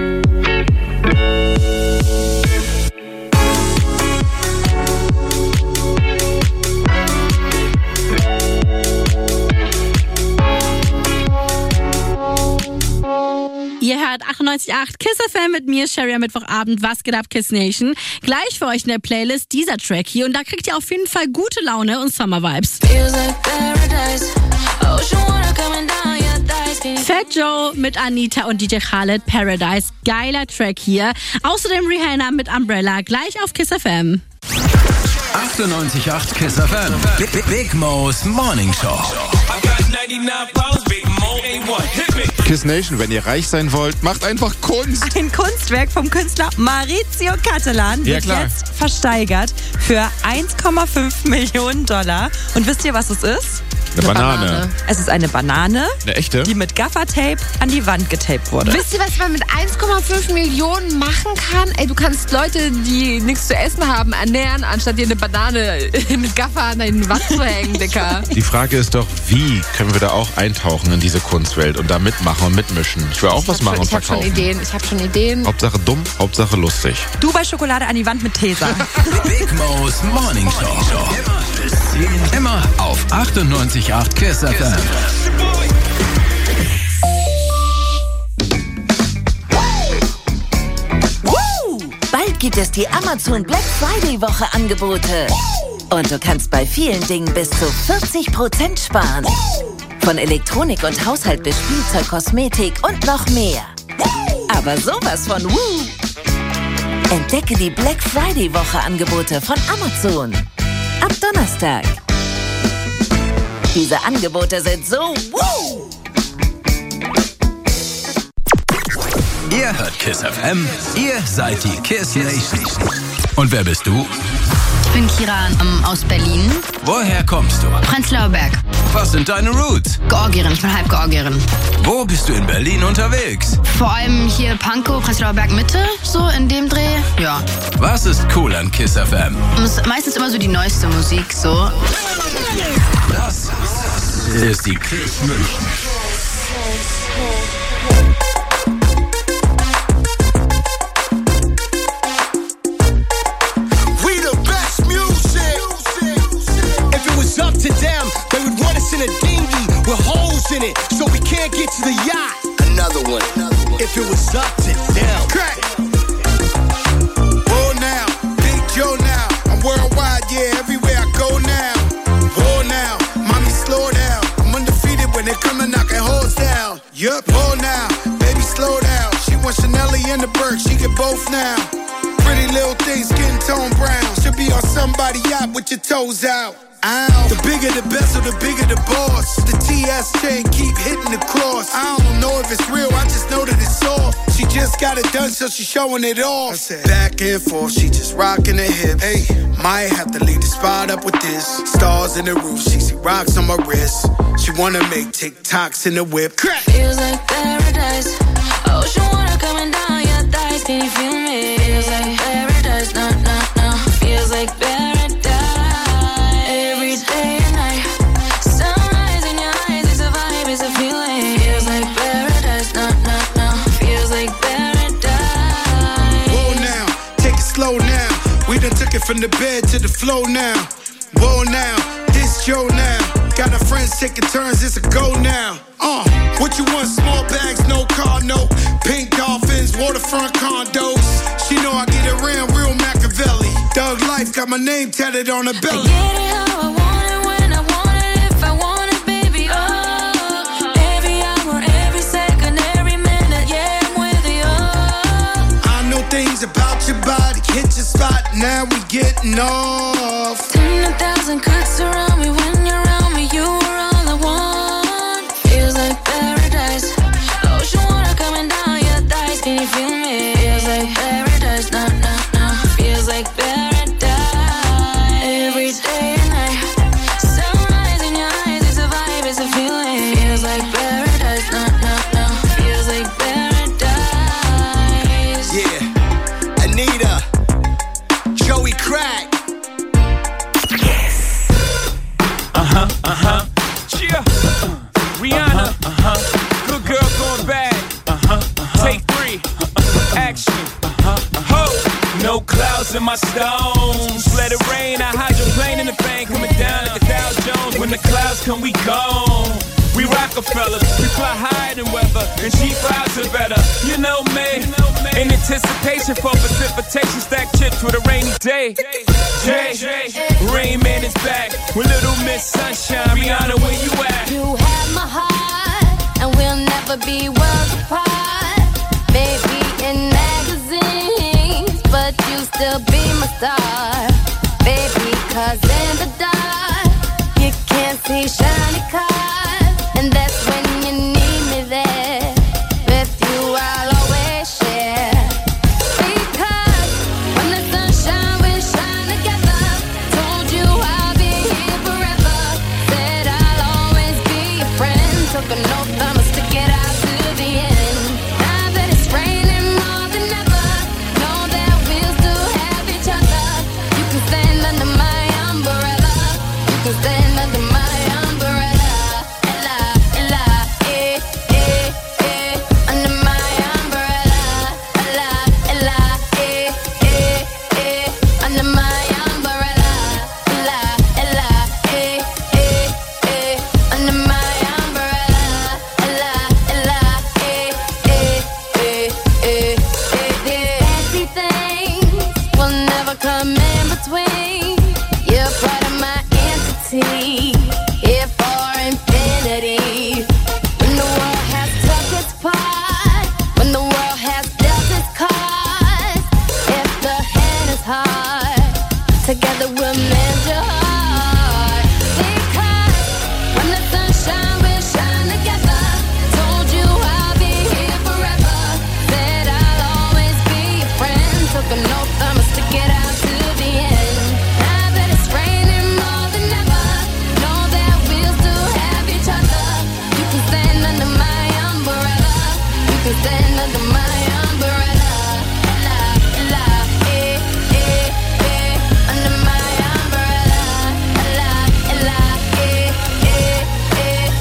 Ihr hört achtundneunzig Komma acht Kiss F M mit mir, Sherry, am Mittwochabend. Was geht ab, Kiss Nation? Gleich für euch in der Playlist dieser Track hier. Und da kriegt ihr auf jeden Fall gute Laune und Summer-Vibes. Fat Joe mit Anita und D J Khaled, Paradise. Geiler Track hier. Außerdem Rihanna mit Umbrella. Gleich auf Kiss F M. achtundneunzig Komma acht Kiss F M. Big, Big Mo's Morning Show. Kiss Nation, wenn ihr reich sein wollt, macht einfach Kunst. Ein Kunstwerk vom Künstler Maurizio Cattelan wird ja, jetzt versteigert für eins Komma fünf Millionen Dollar. Und wisst ihr, was es ist? Eine Banane. Banane. Es ist eine Banane, eine echte, die mit Gaffertape an die Wand getaped wurde. Wisst ihr, was man mit eins Komma fünf Millionen machen kann? Ey, du kannst Leute, die nichts zu essen haben, ernähren, anstatt dir eine Banane mit Gaffer an die Wand zu hängen, Dicker. Die Frage ist doch, wie können wir da auch eintauchen in diese Kunstwelt und da mitmachen und mitmischen? Ich will auch ich was machen schon, und ich verkaufen. Ich habe schon Ideen, ich habe schon Ideen. Hauptsache dumm, Hauptsache lustig. Dubai-Schokolade an die Wand mit Tesa. Big Mo's Morning Show. Immer auf achtundneunzig Komma acht Kiss F M. Bald gibt es die Amazon Black Friday Woche Angebote. Und du kannst bei vielen Dingen bis zu vierzig Prozent sparen. Von Elektronik und Haushalt bis Spielzeug, Kosmetik und noch mehr. Aber sowas von Woo! Entdecke die Black Friday Woche Angebote von Amazon. Ab Donnerstag. Diese Angebote sind so Woo! Ihr hört Kiss F M, ihr seid die Kiss Nation. Und wer bist du? Ich bin Kiran ähm, aus Berlin. Woher kommst du? Prenzlauer Berg. Was sind deine Roots? Georgierin, ich bin halb Georgierin. Wo bist du in Berlin unterwegs? Vor allem hier Pankow, Prenzlauer Berg Mitte, so in dem Dreh, ja. Was ist cool an Kiss F M? Es ist meistens immer so die neueste Musik, so. Das ist die Kiss München. We the best music. If it was up to them, they would want us in a dinghy with holes in it, so we can't get to the yacht. Another one. If it was up to them. Crack. Whoa now, Big Joe now. I'm worldwide, yeah, everywhere I go now. Whoa now, mommy slow down. I'm undefeated when they come to knocking holes down. Yup, whoa now, baby slow down. She wants Chanelly and the Burke, she get both now. Pretty little thing, skin tone brown. Should be on somebody yacht with your toes out. Ow. The bigger the bezel, the bigger the boss. The T S chain keep hitting the cross. I don't know if it's real, I just know that it's soft. She just got it done, so she showing it off. Back and forth, she just rocking her hips. Hey, might have to leave the spot up with this. Stars in the roof, she see rocks on my wrist. She wanna make TikToks in the whip. Crack. Feels like paradise. Ocean water coming down your thighs. Can you feel me? Feels like paradise. No, no, no. Feels like paradise. Every day and night. Sunrise in your eyes. It's a vibe. It's a feeling. Feels like paradise. No, no, no. Feels like paradise. Whoa now, take it slow now. We done took it from the bed to the floor now. Whoa now, this Joe now. Got our friends taking turns, it's a go now. Uh, what you want? Small bags, no car, no. Pink dolphins, waterfront condos. She know I get around real Machiavelli. Doug Life got my name tatted on her belly. I get it how I want it, when I want it, if I want it, baby, oh. Every hour, every second, every minute, yeah, I'm with you, oh. I know things about your body, hit your spot, now we getting off. Ten a thousand cooks around me, when you're around me, you are all I want. Feels like paradise. Ocean water coming down your thighs, can you feel me? Feels like paradise, no, no, no. Feels like paradise. Every day and night. Sunrise in your eyes, it's a vibe, it's a feeling. Feels like paradise, no, no, no. Feels like paradise. Yeah, Anita, Joey Crack. Uh-huh, uh-huh. Yeah. Rihanna. Uh-huh. Good girl going bad. Uh-huh, uh-huh. Take three. Uh-huh. Action. Uh-huh, uh-huh. Ho. No clouds in my stones. Let it rain. I hydroplane in the bank. Coming down like the Dow Jones. When the clouds come, we gone. We Rockefellers. We fly higher than weather. And cheap vibes are better. You know me. In anticipation for precipitation. Stack chips with a rainy day. Jay, Rain Man is back with Little Miss Sunshine. Rihanna, where you at? You have my heart, and we'll never be worlds apart. Maybe in magazines, but you still be my star. Baby, cause in the dark, you can't see shiny cars. And that's when you need me there. With you, I'll always share. Because when the sunshine will shine together, told you I'll be here forever. Said I'll always be your friend. Took an oath, I'ma stick it out to the end. Now that it's raining more than ever, know that we'll still have each other. You can stand under my umbrella. You can stand under my umbrella. Ella, Ella, eh, eh, eh. Under my umbrella. Ella, Ella, eh, eh, eh. Under my umbrella. Ella, Ella, eh, eh, eh. Under my umbrella. Ella, Ella, eh, eh, eh, eh, eh, eh. Fancy things will never come in between. You're part of my entity, here for infinity. When the world has took its part, when the world has dealt its cards, if the hand is hard, together we'll mend your heart. Because when the sunshine will shine together, told you I'll be here forever. Said I'll always be your friend. Took an oath, I'ma stick it out to the end. Now that it's raining more than ever, know that we'll still have each other. You can stand under my umbrella. You can stand under my umbrella. Ella, Ella, eh, eh, eh. Under my umbrella. Ella, Ella, eh, eh, eh.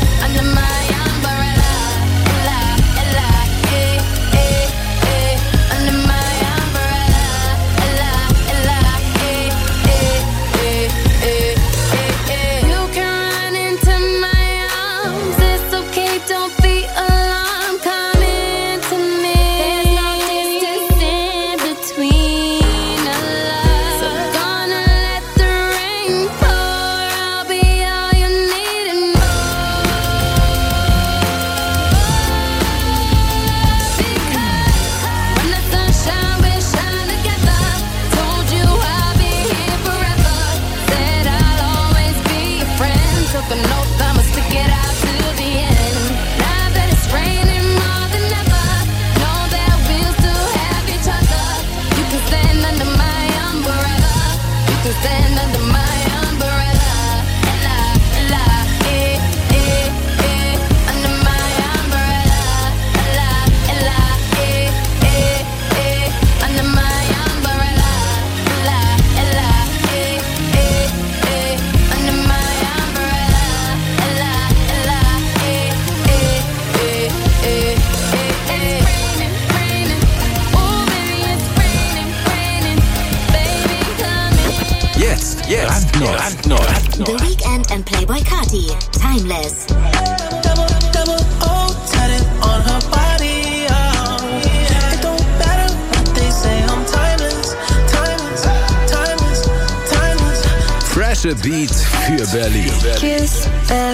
brandneu. The Weeknd and Playboy Carti. Timeless. Double, double, oh, tatted on her body, oh. It don't matter what they say, I'm timeless, timeless, timeless, timeless. Freshe Beats für Berlin. Kiss Ever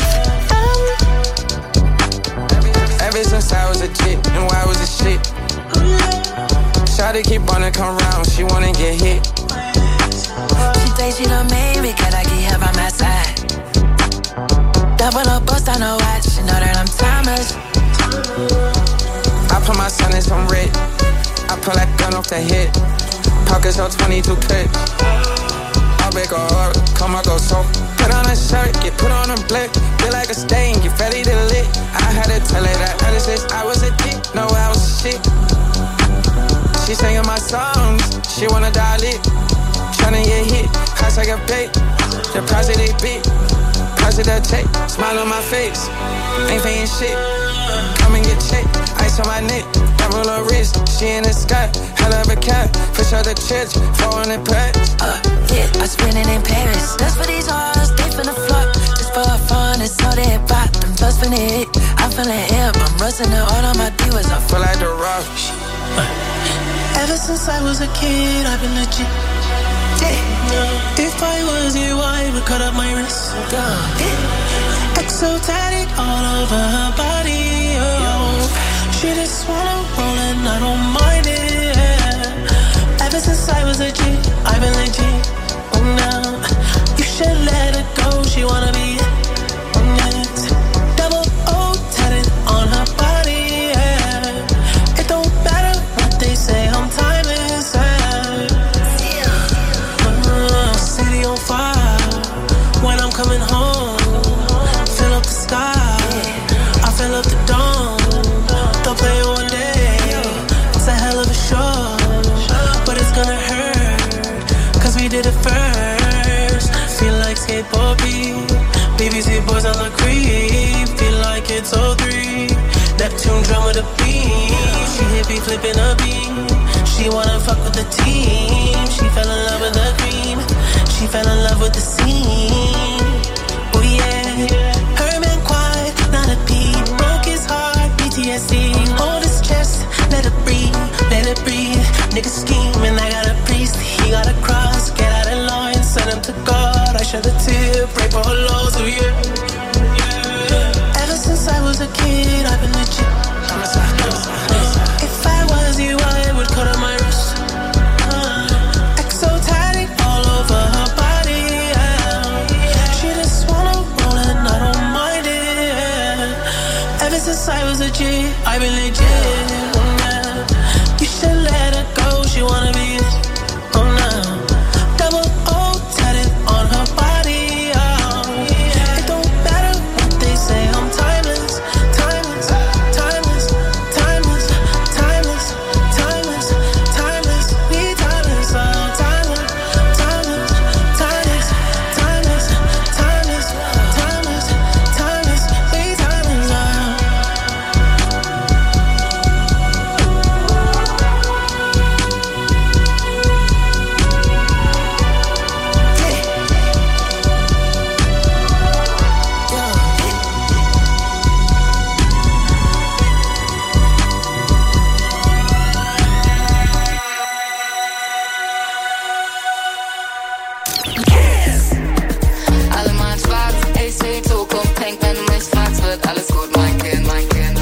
since I was a chick, and why was it shit? Shawty keep wanna come round, she wanna get hit. She think she done made me, cause I keep her by my side. Double up, bust on her watch, she know that I'm timeless. I put my son in some red, I pull that gun off the hip. Pockets on twenty-two clips. I'll make a heart, come on, go so. Put on a shirt, get put on a blick. Feel like a stain, get ready to lit. I had to tell her that other sis, I was a dick, no, I was a shit. She singing my songs, she wanna dial it. Tryna get hit, house like a bait. The price of they beat, price of the tape. Smile on my face, ain't paying shit. Come and get checked, ice on my neck. Double her wrist, she in the sky. Hell of a cat, fish out the church. four hundred packs. Uh, yeah, I spin it in Paris. That's for these hoes, they finna flock. Just for fun, it's all they pop. Them first finna hit, I'm feeling hip. I'm rusting the all on my divas, I feel like the rock. Ever since I was a kid, I've been legit. Yeah. If I was you, I would cut up my wrist. Yeah. Exotic all over her body. Oh. She just wanna roll and I don't mind it. Yeah. Ever since I was a G, I've been legit. Oh, now you should let her go. She wanna be it. Oh, yes. Double O tatted on her body. Yeah. It don't matter what they say, I'm timeless. Yeah. Uh, city on fire. When I'm coming home, fill up the sky. I fill up the dome. Don't play it one day. It's a hell of a show, but it's gonna hurt, cause we did it first. Feel like skateboard beat. B B C boys on the creep. Feel like it's oh three. Neptune drum with a beat. She hit me flipping a beat. She wanna fuck with the team. She fell in love with the cream. She fell in love with the scene. Oh yeah. Her man quiet, not a peep. Broke his heart, P T S D. Hold his chest, let it breathe, let it breathe. Nigga scheming, I got a priest. He got a cross, get out of line, send him to God. I shed a tear, pray for her loss, oh yeah. Ever since I was a kid, I've been legit. If I was you, I would cut on my wrist. Exotic all over her body. Yeah. She just wanna roll and I don't mind it. Yeah. Ever since I was a G, I've been legit. Yeah. You should let her go. She wanna be it. Oh no. Double O tatted on her body. Yeah. It don't matter what they say. I'm timeless, timeless, timeless, timeless, timeless, timeless, timeless. We timeless, oh, timeless, timeless, timeless, timeless, timeless, timeless, timeless. We timeless, oh. Alle mal schwarz, ich seh Zukunft, pink, wenn du mich fragst, wird alles gut, mein Kind, mein Kind.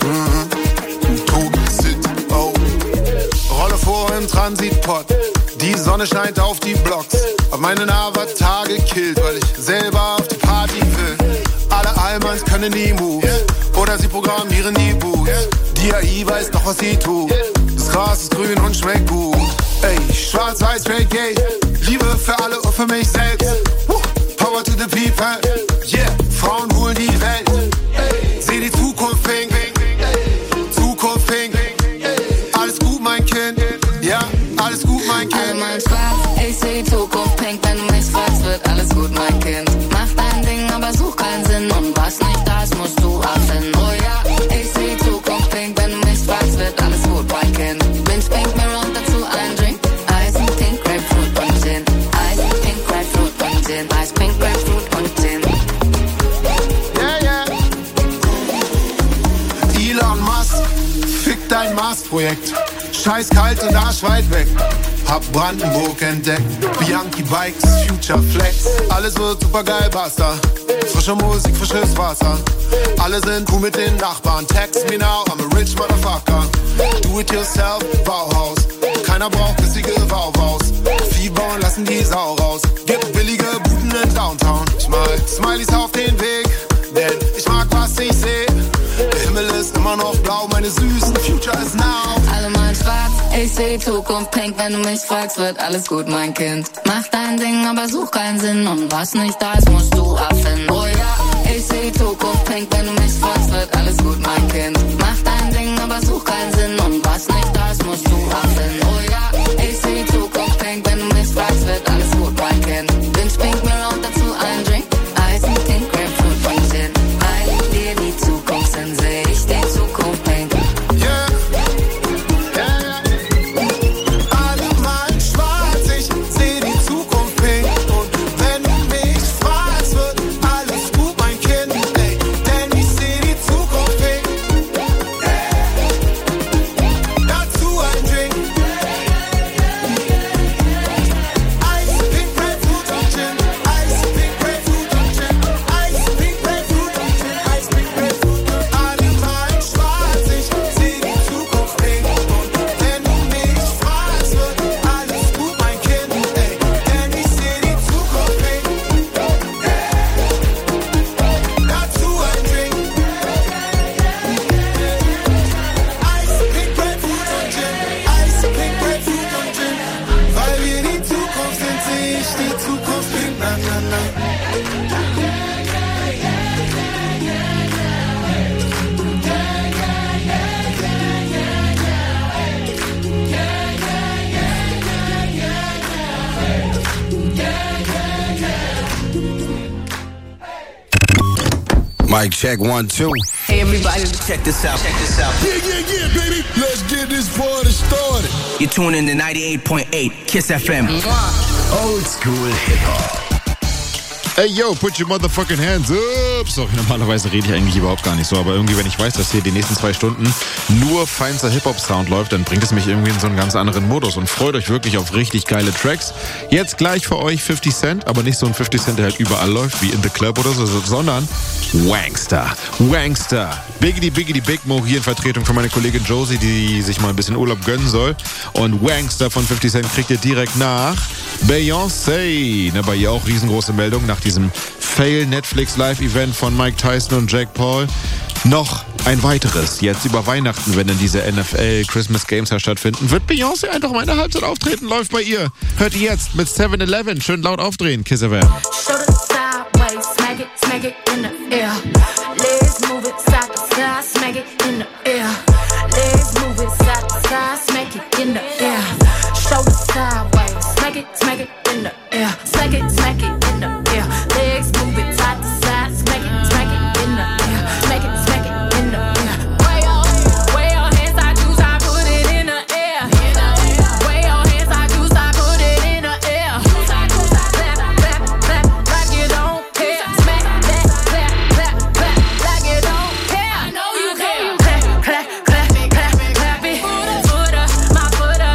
Sit, oh. Rolle vor im Transitpot. Die Sonne scheint auf die Blocks. Auf meinen Avatar gekillt, weil ich selber auf die Party will. Alle Allmanns können die Moves. Oder sie programmieren die Boots. Die A I weiß noch, was sie tut. Das Gras ist grün und schmeckt gut. Ey, schwarz-weiß, straight gay. Liebe für alle und für mich selbst. Woo. Power to the people. Yeah, Frauen holen die Welt. Seh die Zukunft pink. Zukunft pink. Alles gut, mein Kind. Ja, alles gut, mein Kind. Alle mal schwarz, ich seh Zukunft, pink, wenn du mich fragst, wird alles gut, mein Kind. Mach dein Ding, aber such keinen Sinn und was nicht da ist, musst du abfinden. Oh ja, ich seh Zukunft, pink, wenn du mich fragst, wird alles gut, mein Kind. Binge pink, mir und dazu ein Drink. Eis, Pink, Grapefruit und Gin. Eis, Pink, Grapefruit und Gin. ein Mars-Projekt. Scheiß kalt und arschweit weg. Hab Brandenburg entdeckt. Bianchi Bikes, Future Flex. Alles wird supergeil, basta. Frische Musik, frisches Wasser. Alle sind cool mit den Nachbarn. Text me now, I'm a rich motherfucker. Do it yourself, Bauhaus. Keiner braucht bissige Wauwaus. Vieh bauen, lassen die Sau raus. Gibt billige Buden in Downtown. Ich mal Smileys auf den Weg, denn ich mag, was ich seh. Der Himmel ist immer noch blau, meine süßen Future is now. Alle mal schwarz, ich seh Zukunft pink. Wenn du mich fragst, wird alles gut, mein Kind. Mach dein Ding, aber such keinen Sinn. Und was nicht da ist, musst du abfinden. Oh ja, ich seh Zukunft pink. Wenn du mich fragst, wird alles gut, mein Kind. Mach dein Ding, aber such keinen Sinn. Und was nicht da ist, musst du abfinden. Oh ja, ich seh Zukunft pink. Wenn du mich fragst, wird alles gut, mein Kind. Wünsch pink mir und dazu einen Drink. Eis und Pink, Grapefruit und Gin. Weil dir die Zukunft sind, seh ich die Zukunft pink. Yeah. Yeah, yeah. Alle malen schwarz, ich seh die Zukunft pink. Und wenn du mich fragst, wird alles gut, mein Kind. Ey, denn ich seh die Zukunft pink. Dazu ein Drink. Eis, Pink, Grapefruit und Gin. Eis, Pink, Grapefruit und Gin. Eis, Pink, Grapefruit und Gin. Eis, Pink, Grapefruit. Alle malen schwarz, ich seh die Zukunft pink. Und wenn du mich fragst, wird alles gut, mein Kind. Ey, denn ich seh die Zukunft pink. Dazu ein Drink. Eis, Pink, Grapefruit und Gin. Eis, Pink, Grapefruit und Gin. Weil wir die Zukunft sind, seh ich die Zukunft pink. Na, na, na. Mic check one, two. Hey everybody, check this out. Check this out. Yeah, yeah, yeah, baby. Let's get this party started. You're tuning in to ninety-eight point eight Kiss F M. Old school hip hop. Ey, yo, put your motherfucking hands up. Sorry, normalerweise rede ich eigentlich überhaupt gar nicht so, aber irgendwie, wenn ich weiß, dass hier die nächsten zwei Stunden nur feinster Hip-Hop-Sound läuft, dann bringt es mich irgendwie in so einen ganz anderen Modus und freut euch wirklich auf richtig geile Tracks. Jetzt gleich für euch fifty Cent, aber nicht so ein fifty Cent, der halt überall läuft, wie in The Club oder so, sondern Wangster. Wangster. Biggity Biggity Big Mo hier in Vertretung für meine Kollegin Josie, die sich mal ein bisschen Urlaub gönnen soll. Und Wangster von fifty Cent kriegt ihr direkt nach Beyoncé. Ne, bei ihr auch riesengroße Meldung nach diesem Fail-Netflix-Live-Event von Mike Tyson und Jake Paul. Noch ein weiteres, jetzt über Weihnachten, wenn dann diese N F L Christmas Games ja stattfinden, wird Beyoncé einfach mal in der Halbzeit auftreten, läuft bei ihr. Hört ihr jetzt mit seven eleven, schön laut aufdrehen, Kiss F M. Smack it, smack it in the air. Legs move it side to side, smack it in the air. Legs move it side to side, smack it in the air. Shoulder sideways, smack it, smack it in the air. Smack it, smack it in the air. Legs move it side to side, smack it, smack it in the air. Smack it, smack it in the air. Way your, way your hands, I choose, I put it in the air. Way your hands, I choose, I put it in the air. Clap, clap, clap, like you don't care. Smack that, clap, clap, clap, like you don't care. I know you care. Clap, clap, clap, clap, clap it. Foot up, my foot up.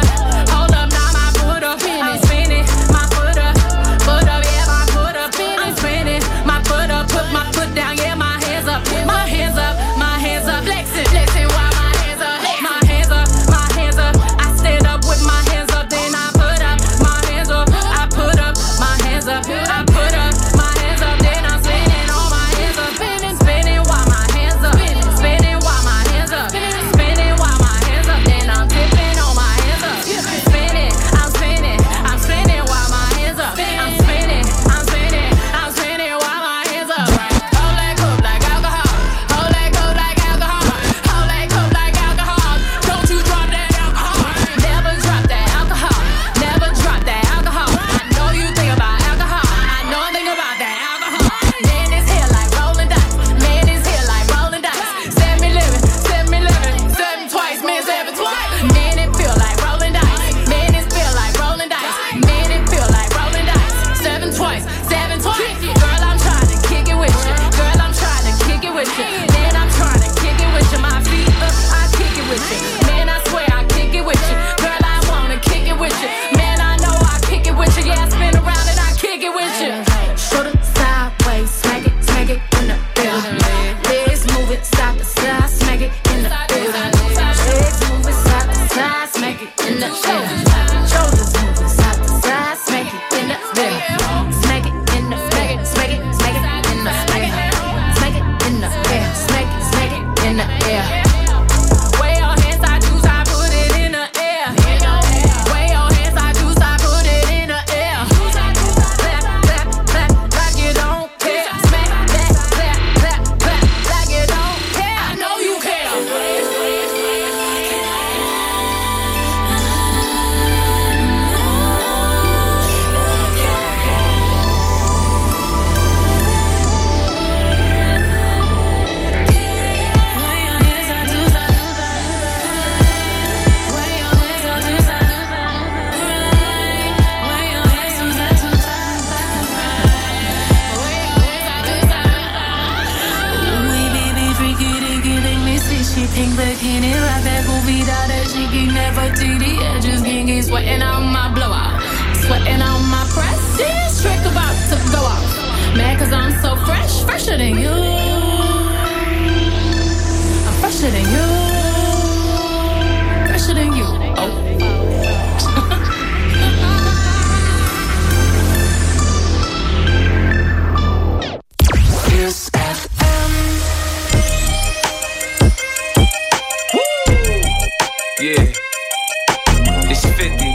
This trick about to go off. Mad cause I'm so fresh, fresher than you. I'm fresher than you. Fresher than you. Oh. Kiss F M. Yeah, it's fifty,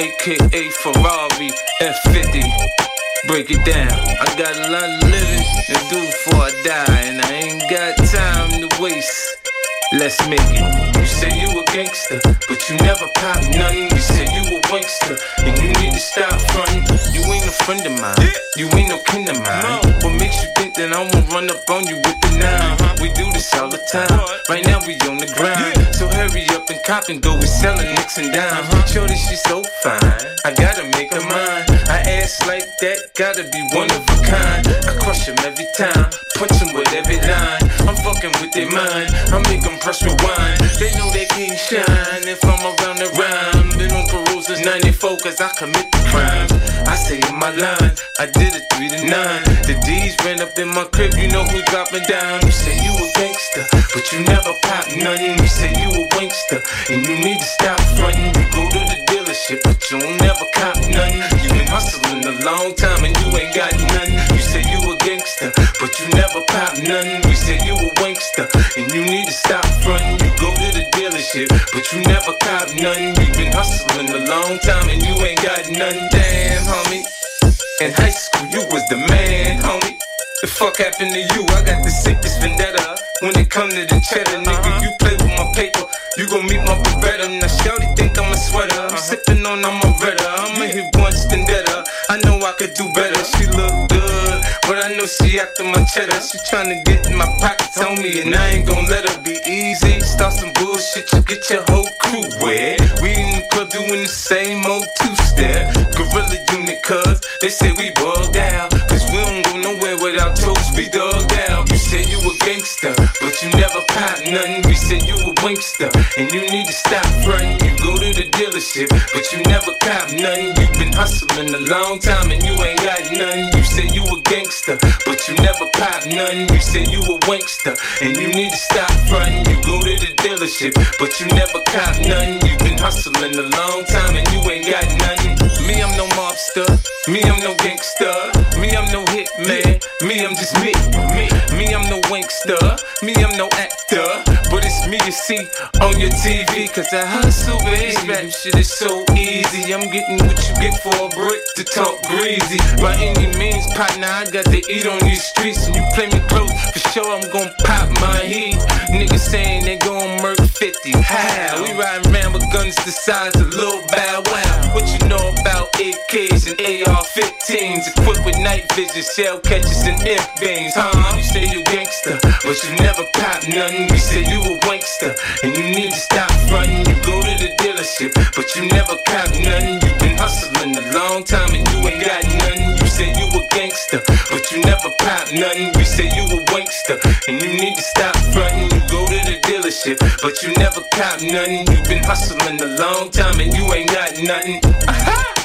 aka Ferrari F fifty. Break it down. I got a lot of living to do before I die, and I ain't got time to waste. Let's make it. You say you a gangster, but you never pop nothing. You say you a wankster, and you need to stop frontin'. You ain't a friend of mine, you ain't no kin of mine. What makes you think that I won't run up on you with the nine? We do this all the time. Right now we on the grind, so hurry up and cop and go. We sellin' nicks and dimes. Shorty, she so fine, I gotta make her mine. I ass like that, gotta be one of a kind. I crush him every time, punch him with every line. I'm fucking with their mind, I make them press rewind. They know they can't shine if I'm around the rhyme. Been on parole since ninety-four cause I commit the crime. I say in my line, I did it three to nine. The D's ran up in my crib, you know who dropping down. You say you a gangster, but you never pop nothing. You say you a wankster, and you need to stop frontin'. You go to the dealership, but you don't never cop nothing. You been hustling a long time and you ain't got nothing. You say you a gangster, but you never pop nothing. You say you a wankster, and you need to stop frontin'. You go to the dealership, but you never cop nothing. You been hustling a long time and you ain't got nothing. Damn, homie. In high school, you was the man, homie. The fuck happened to you? I got the sickest vendetta. When it come to the cheddar, nigga, you play with my paper, you gon' meet my Beretta. Now shawty think I'm a sweater, I'm sippin' on I'm a redder. I'ma hit once vendetta, I know I could do better. She look good, but I know she after my cheddar. She tryna get in my pockets on me, and I ain't gon' let her be easy. Start some bullshit, you get your whole crew wet. We in the club doing the same old two-step. Gorilla unit, cuz they say we bugged out, cause we don't go nowhere without toast, we dug down. You say you a gangster, but you never pop nothing. We say you a wankster, and you need to stop frontin'. You go to the dealership, but you never cop nothing. You been hustling a long time and you ain't got nothing. You say you a gangster, but you never pop nothing. You say you a wankster, and you need to stop frontin'. You go to the dealership, but you never cop nothing. You been hustling a long time and you ain't got nothing. Me, I'm no mobster. Me, I'm no gangster. Me, I'm no hitman. Me, I'm just me. Me, me, I'm no wankster. Me, I'm no actor. But it's me you see on your T V, cause I hustle, baby. Rap shit is so easy. I'm getting what you get for a brick to talk greasy. By any means, partner, I got to eat on these streets. And you play me close, for sure I'm gon' pop my heat. Niggas saying they gon' murk fifty. How? We riding around with guns the size of Lil Bow Wow. What you know about A Ks and A R fifteens? Equipped with night vision, shell catchers and imp beams. Huh? You say you gangster, but you never pop nothing. You say you a wankster, and you need to stop frontin'. You go to the dealership, but you never cop nothing. You been hustling a long time and you ain't got nothing. You say you a gangster, but you never pop nothing. We say you a wankster, and you need to stop frontin'. You go to the dealership, but you never cop nothing. You been hustling a long time and you ain't got nothing. Aha!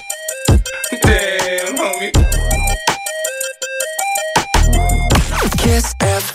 Damn, homie. Kiss F.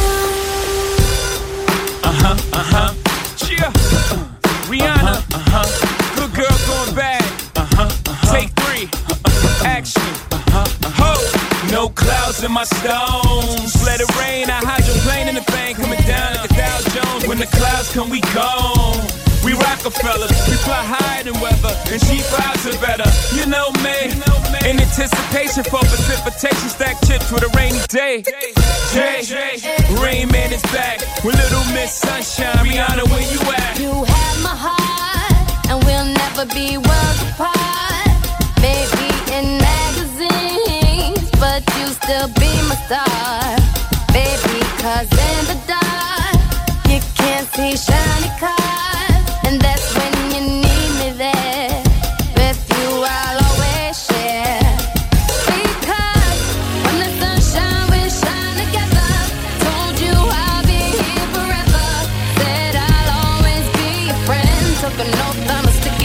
Uh-huh, uh-huh. Yeah. Uh, Rihanna. Uh-huh, uh-huh. Good girl going bad. Uh-huh, uh-huh. Take three. Uh-uh. Action. Uh-huh, uh-huh. Ho. No clouds in my stones. Let it rain. I hydroplane in the thing coming down like a Dow Jones. When the clouds come, we gone. We Rockefellers, we fly higher than weather, and cheap vibes are better. You know me, in anticipation for precipitation, stack chips with a rainy day. Jay, Rain Man is back with Little Miss Sunshine. Rihanna, where you at? You have my heart, and we'll never be worlds apart. Maybe in magazines, but you still be my star. Baby, cause in the dark, you can't see shiny cars. And that's when you need me there. With you I'll always share. Because when the sun shines, we shine together. Told you I'll be here forever. Said I'll always be your friend. Took an oath, I'ma stick